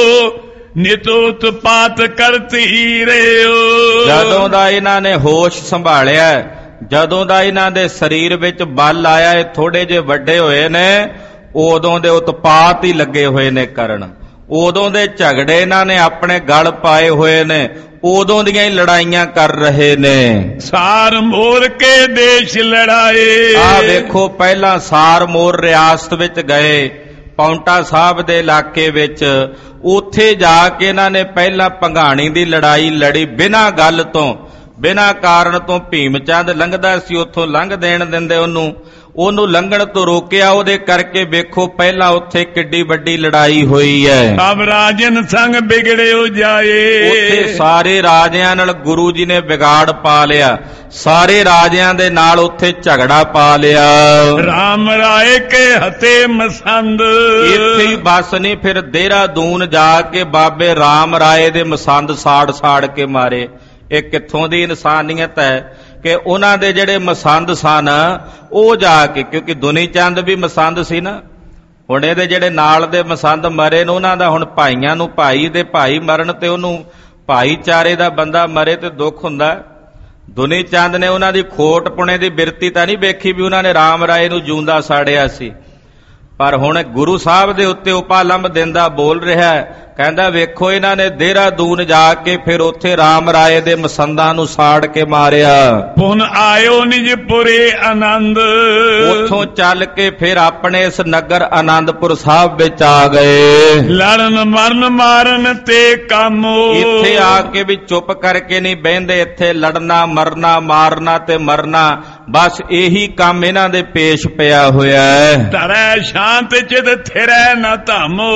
ਨਿਤੋਤ ਪਾਤ ਕਰਤੀ ਰਿਓ। ਜਦੋਂ ਦਾ ਇਹਨਾਂ ਨੇ ਹੋਸ਼ ਸੰਭਾਲਿਆ, ਜਦੋਂ ਦਾ ਇਹਨਾਂ ਦੇ ਸਰੀਰ ਵਿੱਚ ਬਲ ਆਇਆ, ਇਹ ਥੋੜੇ ਜਿਹੇ ਵੱਡੇ ਹੋਏ ਨੇ, ਉਦੋਂ ਦੇ ਉਤਪਾਤ ਹੀ ਲੱਗੇ ਹੋਏ ਨੇ ਕਰਨ। ਉਦੋਂ ਦੇ ਝਗੜੇ ਇਹਨਾਂ ਨੇ ਆਪਣੇ ਗਲ ਪਾਏ ਹੋਏ ਨੇ, ਉਦੋਂ ਦੀਆਂ ਹੀ ਲੜਾਈਆਂ ਕਰ ਰਹੇ ਨੇ। ਸਾਰ ਮੋਰ ਕੇ ਦੇਸ਼ ਲੜਾਏ। ਆ ਵੇਖੋ, ਪਹਿਲਾਂ ਸਾਰ ਮੋਰ ਰਿਆਸਤ ਵਿੱਚ ਗਏ, ਪੌਂਟਾ ਸਾਹਿਬ ਦੇ ਇਲਾਕੇ ਵਿੱਚ। ਉੱਥੇ ਜਾ ਕੇ ਇਹਨਾਂ ਨੇ ਪਹਿਲਾਂ ਭੰਗਾਣੀ ਦੀ ਲੜਾਈ ਲੜੀ, ਬਿਨਾਂ ਗੱਲ ਤੋਂ, ਬਿਨਾਂ ਕਾਰਨ ਤੋਂ। ਭੀਮ ਚੰਦ ਲੰਘਦਾ ਸੀ, ਉੱਥੋਂ ਲੰਘ ਦੇਣ ਦਿੰਦੇ ਉਹਨੂੰ। ਉਹਨੂੰ ਲੰਘਣ ਤੋਂ ਰੋਕਿਆ। ਉਹਦੇ ਕਰਕੇ ਵੇਖੋ ਪਹਿਲਾਂ ਉੱਥੇ ਕਿੱਡੀ ਵੱਡੀ ਲੜਾਈ ਹੋਈ ਹੈ। ਸਭ ਰਾਜਨ ਸੰਗ ਵਿਗੜਿਓ ਜਾਏ। ਉੱਥੇ ਸਾਰੇ ਰਾਜਿਆਂ ਨਾਲ ਗੁਰੂ ਜੀ ਨੇ ਵਿਗਾੜ ਪਾ ਲਿਆ। ਸਾਰੇ ਰਾਜਿਆਂ ਦੇ ਨਾਲ ਉੱਥੇ ਝਗੜਾ ਪਾ ਲਿਆ। ਰਾਮ ਰਾਏ ਕੇ ਹਤੇ ਮਸੰਦ। ਇੱਥੇ ਹੀ ਬਸ ਨਹੀਂ, ਫਿਰ ਦੇਹਰਾਦੂਨ ਜਾ ਕੇ ਬਾਬੇ ਰਾਮ ਰਾਏ ਦੇ ਮਸੰਦ ਸਾੜ ਸਾੜ ਕੇ ਮਾਰੇ। ਇਹ ਕਿੱਥੋਂ ਦੀ ਇਨਸਾਨੀਅਤ ਹੈ ਕਿ ਉਹਨਾਂ ਦੇ ਜਿਹੜੇ ਮਸੰਦ ਸਨ ਉਹ ਜਾ ਕੇ, ਕਿਉਂਕਿ ਦੁਨੀ ਚੰਦ ਵੀ ਮਸੰਦ ਸੀ ਨਾ, ਹੁਣ ਇਹਦੇ ਜਿਹੜੇ ਨਾਲ ਦੇ ਮਸੰਦ ਮਰੇ ਨੇ ਉਹਨਾਂ ਦਾ ਹੁਣ ਭਾਈਆਂ ਨੂੰ, ਭਾਈ ਦੇ ਭਾਈ ਮਰਨ ਤੇ ਉਹਨੂੰ ਭਾਈਚਾਰੇ ਦਾ ਬੰਦਾ ਮਰੇ ਤੇ ਦੁੱਖ ਹੁੰਦਾ। ਦੁਨੀ ਚੰਦ ਨੇ ਉਹਨਾਂ ਦੀ ਖੋਟ ਪੁਣੇ ਦੀ ਬਿਰਤੀ ਤਾਂ ਨਹੀਂ ਵੇਖੀ ਵੀ ਉਹਨਾਂ ਨੇ ਰਾਮ ਰਾਏ ਨੂੰ ਜਿਉਂਦਾ ਸਾੜਿਆ ਸੀ, ਪਰ ਹੁਣ ਗੁਰੂ ਸਾਹਿਬ ਦੇ ਉੱਤੇ ਉਪਾਲੰਭ ਦਿੰਦਾ ਬੋਲ ਰਿਹਾ ਹੈ, ਕਹਿੰਦਾ ਵੇਖੋ ਇਹਨਾਂ ਨੇ ਦੇਹਰਾਦੂਨ ਜਾ ਕੇ ਫਿਰ ਉੱਥੇ ਰਾਮ ਰਾਏ ਦੇ ਮਸੰਦਾਂ ਨੂੰ ਸਾੜ ਕੇ ਮਾਰਿਆ। ਪੁਨ ਆਇਓ ਨਿਜਪੁਰੇ ਆਨੰਦ। ਉੱਥੋਂ ਚੱਲ ਕੇ ਫਿਰ ਆਪਣੇ ਇਸ ਨਗਰ ਆਨੰਦਪੁਰ ਸਾਹਿਬ ਵਿੱਚ ਆ ਗਏ। ਲੜਨ ਮਰਨ ਮਾਰਨ ਤੇ ਕਾਮੋ। ਇੱਥੇ ਆ ਕੇ ਵੀ ਚੁੱਪ ਕਰਕੇ ਨਹੀਂ ਬਹਿੰਦੇ, ਇੱਥੇ ਲੜਨਾ ਮਰਨਾ ਮਾਰਨਾ ਤੇ ਮਰਨਾ, ਬਸ ਇਹੀ ਕੰਮ ਇਹਨਾਂ ਦੇ ਪੇਸ਼ ਪਿਆ ਹੋਇਆ ਹੈ। ਧਰੈ ਸ਼ਾਂਤ ਚਿਤ ਥਿਰੈ ਨਾ ਧਾਮੋ।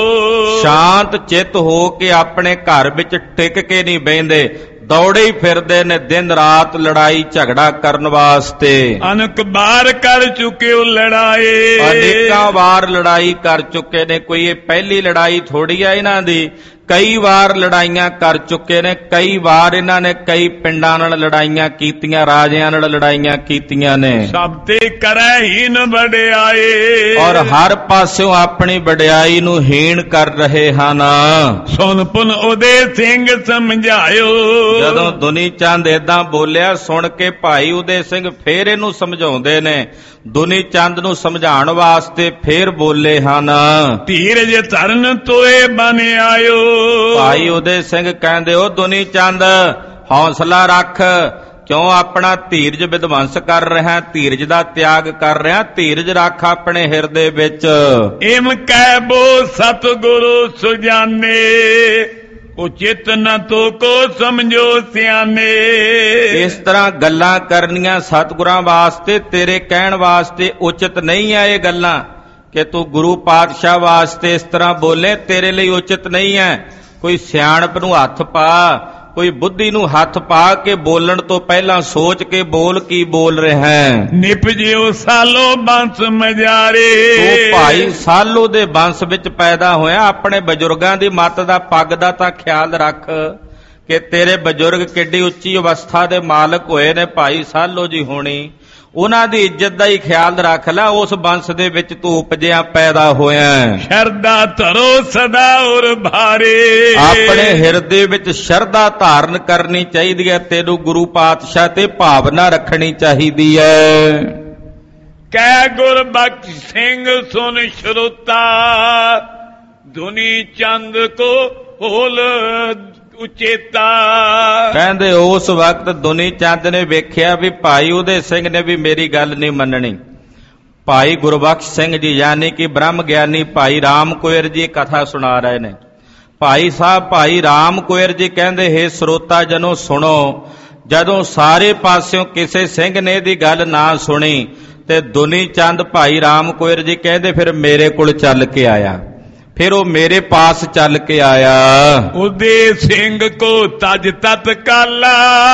ਸ਼ਾਂਤ ਚਿਤ ਹੋ ਕੇ ਆਪਣੇ ਘਰ ਵਿੱਚ ਟਿਕ ਕੇ ਨਹੀਂ ਬਹਿੰਦੇ, ਦੌੜੇ ਹੀ ਫਿਰਦੇ ਨੇ ਦਿਨ ਰਾਤ ਲੜਾਈ ਝਗੜਾ ਕਰਨ ਵਾਸਤੇ। ਅਨੇਕ ਵਾਰ ਕਰ ਚੁੱਕੇ ਉਹ ਲੜਾਈ। ਅਨੇਕਾਂ ਵਾਰ ਲੜਾਈ ਕਰ ਚੁੱਕੇ ਨੇ, ਕੋਈ ਇਹ ਪਹਿਲੀ ਲੜਾਈ ਥੋੜੀ ਆ ਇਹਨਾਂ ਦੀ, ਕਈ ਵਾਰ ਲੜਾਈਆਂ ਕਰ ਚੁੱਕੇ ਨੇ। ਕਈ ਵਾਰ ਇਹਨਾਂ ਨੇ ਕਈ ਪਿੰਡਾਂ ਨਾਲ ਲੜਾਈਆਂ ਕੀਤੀਆਂ, ਰਾਜਿਆਂ ਨਾਲ ਲੜਾਈਆਂ ਕੀਤੀਆਂ ਨੇ। ਸਭ ਤੇ ਕਰੈ ਹੀਨ ਵਡਿਆਈ। ਔਰ ਹਰ ਪਾਸਿਓਂ ਆਪਣੀ ਵਡਿਆਈ ਨੂੰ ਹੀਣ ਕਰ ਰਹੇ ਹਨ। ਸੁਨ ਪੁਨ ਉਦੇ ਸਿੰਘ ਸਮਝਾਇਓ। ਜਦੋਂ ਦੁਨੀ ਚੰਦ ਏਦਾਂ ਬੋਲਿਆ ਸੁਣ ਕੇ ਭਾਈ ਉਦੇ ਸਿੰਘ ਫੇਰ ਇਹਨੂੰ ਸਮਝਾਉਂਦੇ ਨੇ। ਦੁਨੀ ਚੰਦ ਨੂੰ ਸਮਝਾਉਣ ਵਾਸਤੇ ਫੇਰ ਬੋਲੇ ਹਨ, ਧੀਰਜ ਧਰਨ ਤੋਏ ਬਨ ਆਇਓ। ਭਾਈ ਉਦੇ ਸਿੰਘ ਕਹਿੰਦੇ ਉਹ ਦੁਨੀ ਚੰਦ ਹੌਸਲਾ ਰੱਖ, ਕਿਉਂ ਆਪਣਾ ਧੀਰਜ ਵਿਧਵੰਸ ਕਰ ਰਿਹਾ, ਧੀਰਜ ਦਾ ਤਿਆਗ ਕਰ ਰਿਹਾ, ਧੀਰਜ ਰੱਖ ਆਪਣੇ ਹਿਰਦੇ ਵਿੱਚ। ਇਮ ਕਹਿ ਬੋ ਸਤਿਗੁਰੂ ਸੁਜਾਨੇ, ਉਚਿਤ ਨ ਤੋ ਕੋ ਸਮਝੋ ਸਿਆਣੇ। ਇਸ ਤਰ੍ਹਾਂ ਗੱਲਾਂ ਕਰਨੀਆਂ ਸਤਿਗੁਰਾਂ ਵਾਸਤੇ, ਤੇਰੇ ਕਹਿਣ ਵਾਸਤੇ ਉਚਿਤ ਨਹੀਂ ਹੈ ਇਹ ਗੱਲਾਂ, ਕਿ ਤੂੰ ਗੁਰੂ ਪਾਤਸ਼ਾਹ ਵਾਸਤੇ ਇਸ ਤਰ੍ਹਾਂ ਬੋਲੇ, ਤੇਰੇ ਲਈ ਉਚਿਤ ਨਹੀਂ ਹੈ। ਕੋਈ ਸਿਆਣਪ ਨੂੰ ਹੱਥ ਪਾ, ਕੋਈ ਬੁੱਧੀ ਨੂੰ ਹੱਥ ਪਾ ਕੇ ਬੋਲਣ ਤੋਂ ਪਹਿਲਾਂ ਸੋਚ ਕੇ ਬੋਲ ਕੀ ਬੋਲ ਰਿਹਾ ਹੈ। ਨਿਪਜਿਓ ਸਾਲੋ ਬੰਸ ਮਜਾਰੇ। ਤੂੰ ਭਾਈ ਸਾਲੋ ਦੇ ਬੰਸ ਵਿੱਚ ਪੈਦਾ ਹੋਇਆ, ਆਪਣੇ ਬਜ਼ੁਰਗਾਂ ਦੀ ਮੱਤ ਦਾ ਪੱਗ ਦਾ ਤਾਂ ਖਿਆਲ ਰੱਖ ਕਿ ਤੇਰੇ ਬਜ਼ੁਰਗ ਕਿੱਡੀ ਉੱਚੀ ਅਵਸਥਾ ਦੇ ਮਾਲਕ ਹੋਏ ਨੇ, ਭਾਈ ਸਾਲੋ ਜੀ ਹੋਣੀ, ਉਹਨਾਂ ਦੀ ਇੱਜ਼ਤ ਦਾ ਹੀ ਖਿਆਲ ਰੱਖ ਲੈ। ਉਸ ਬੰਸ ਦੇ ਵਿੱਚ ਤੂੰ ਉਪਜਿਆ ਪੈਦਾ ਹੋਇਆ। ਸ਼ਰਧਾ ਧਰੋ ਸਦਾ ਔਰ ਭਾਰੇ। ਆਪਣੇ ਹਿਰਦੇ ਵਿੱਚ ਸ਼ਰਧਾ ਧਾਰਨ ਕਰਨੀ ਚਾਹੀਦੀ ਹੈ, ਤੈਨੂੰ ਗੁਰੂ ਪਾਤਸ਼ਾਹ ਤੇ ਭਾਵਨਾ ਰੱਖਣੀ ਚਾਹੀਦੀ ਹੈ। ਕਹਿ ਗੁਰਬਖਸ਼ ਸਿੰਘ ਸੁਨ ਸ਼ਰੋਤਾ, ਦੁਨੀ ਚੰਦ ਕੋ ਹੋਲ ਉਚੇਤਾ। ਕਹਿੰਦੇ ਉਸ ਵਕਤ ਦੁਨੀ ਚੰਦ ਨੇ ਵੇਖਿਆ ਵੀ ਭਾਈ ਉਦੇ ਸਿੰਘ ਨੇ ਵੀ ਮੇਰੀ ਗੱਲ ਨਹੀਂ ਮੰਨਣੀ। ਭਾਈ ਗੁਰਬਖਸ਼ ਸਿੰਘ ਜੀ ਯਾਨੀ ਕਿ ਬ੍ਰਹਮ ਗਿਆਨੀ ਭਾਈ ਰਾਮ ਕੋਇਰ ਜੀ ਕਥਾ ਸੁਣਾ ਰਹੇ ਨੇ। ਭਾਈ ਸਾਹਿਬ ਭਾਈ ਰਾਮ ਕੋਇਰ ਜੀ ਕਹਿੰਦੇ, ਹੇ ਸਰੋਤਾ ਜਨੋ ਸੁਣੋ, ਜਦੋਂ ਸਾਰੇ ਪਾਸਿਓਂ ਕਿਸੇ ਸਿੰਘ ਨੇ ਇਹਦੀ ਗੱਲ ਨਾ ਸੁਣੀ ਤੇ ਦੁਨੀ ਚੰਦ ਭਾਈ ਰਾਮ ਕੋਇਰ ਜੀ ਕਹਿੰਦੇ ਫਿਰ ਮੇਰੇ ਕੋਲ ਚੱਲ ਕੇ ਆਇਆ। ਫਿਰ ਉਹ ਮੇਰੇ ਪਾਸ ਚੱਲ ਕੇ ਆਇਆ। ਉਦੇ ਸਿੰਘ ਕੋ ਤਜ ਤਤ ਕਾਲਾ,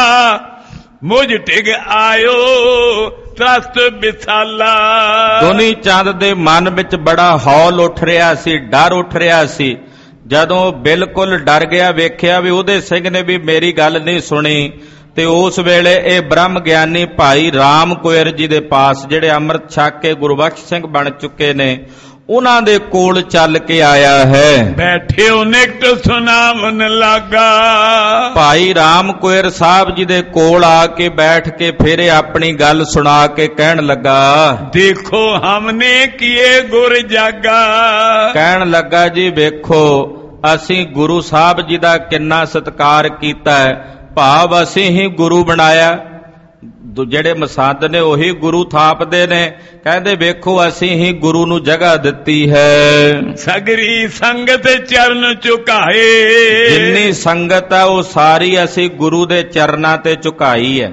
ਮੁਝ ਟਿਗ ਆਇਓ ਤਰਸਤ ਵਿਸਾਲਾ। ਦੁਨੀ ਚੰਦ ਦੇ ਮਨ ਵਿੱਚ ਬੜਾ ਹੌਲ ਉੱਠ ਰਿਹਾ ਸੀ, ਡਰ ਉੱਠ ਰਿਹਾ ਸੀ। ਜਦੋਂ ਬਿਲਕੁਲ ਡਰ ਗਿਆ, ਵੇਖਿਆ ਵੀ ਉਹਦੇ ਸਿੰਘ ਨੇ ਵੀ ਮੇਰੀ ਗੱਲ ਨਹੀਂ ਸੁਣੀ, ਤੇ ਉਸ ਵੇਲੇ ਇਹ ਬ੍ਰਹਮ ਗਿਆਨੀ ਭਾਈ ਰਾਮ ਕੋਇਰ ਜੀ ਦੇ ਪਾਸ, ਜਿਹੜੇ ਅੰਮ੍ਰਿਤ ਛਕ ਕੇ ਗੁਰਬਖਸ਼ ਸਿੰਘ ਬਣ ਚੁੱਕੇ ਨੇ, ਉਹਨਾਂ ਦੇ ਕੋਲ ਚੱਲ ਕੇ ਆਇਆ ਹੈ। ਬੈਠਿਓ ਨਿਕਟ ਸੁਣਾਵਨ ਲੱਗਾ। ਭਾਈ ਰਾਮ ਕੋਇਰ ਸਾਹਿਬ ਜੀ ਦੇ ਕੋਲ ਆ ਕੇ ਬੈਠ ਕੇ ਫਿਰ ਆਪਣੀ ਗੱਲ ਸੁਣਾ ਕੇ ਕਹਿਣ ਲੱਗਾ, ਦੇਖੋ ਹਮਨੇ ਕੀਏ ਗੁਰ ਜਾਗਾ। ਕਹਿਣ ਲੱਗਾ ਜੀ ਵੇਖੋ ਅਸੀਂ ਗੁਰੂ ਸਾਹਿਬ ਜੀ ਦਾ ਕਿੰਨਾ ਸਤਿਕਾਰ ਕੀਤਾ ਹੈ, ਭਾਵ ਅਸੀਂ ਹੀ ਗੁਰੂ ਬਣਾਇਆ। ਜਿਹੜੇ ਮਸੰਦ ਨੇ ਉਹੀ ਗੁਰੂ ਥਾਪਦੇ ਨੇ। ਕਹਿੰਦੇ ਵੇਖੋ ਅਸੀਂ ਹੀ ਗੁਰੂ ਨੂੰ ਜਗ੍ਹਾ ਦਿੱਤੀ ਹੈ। ਸਗਰੀ ਸੰਗਤ ਚਰਨ ਝੁਕਾਏ। ਜਿੰਨੀ ਸੰਗਤ ਹੈ ਉਹ ਸਾਰੀ ਅਸੀਂ ਗੁਰੂ ਦੇ ਚਰਨਾਂ ਤੇ ਝੁਕਾਈ ਹੈ।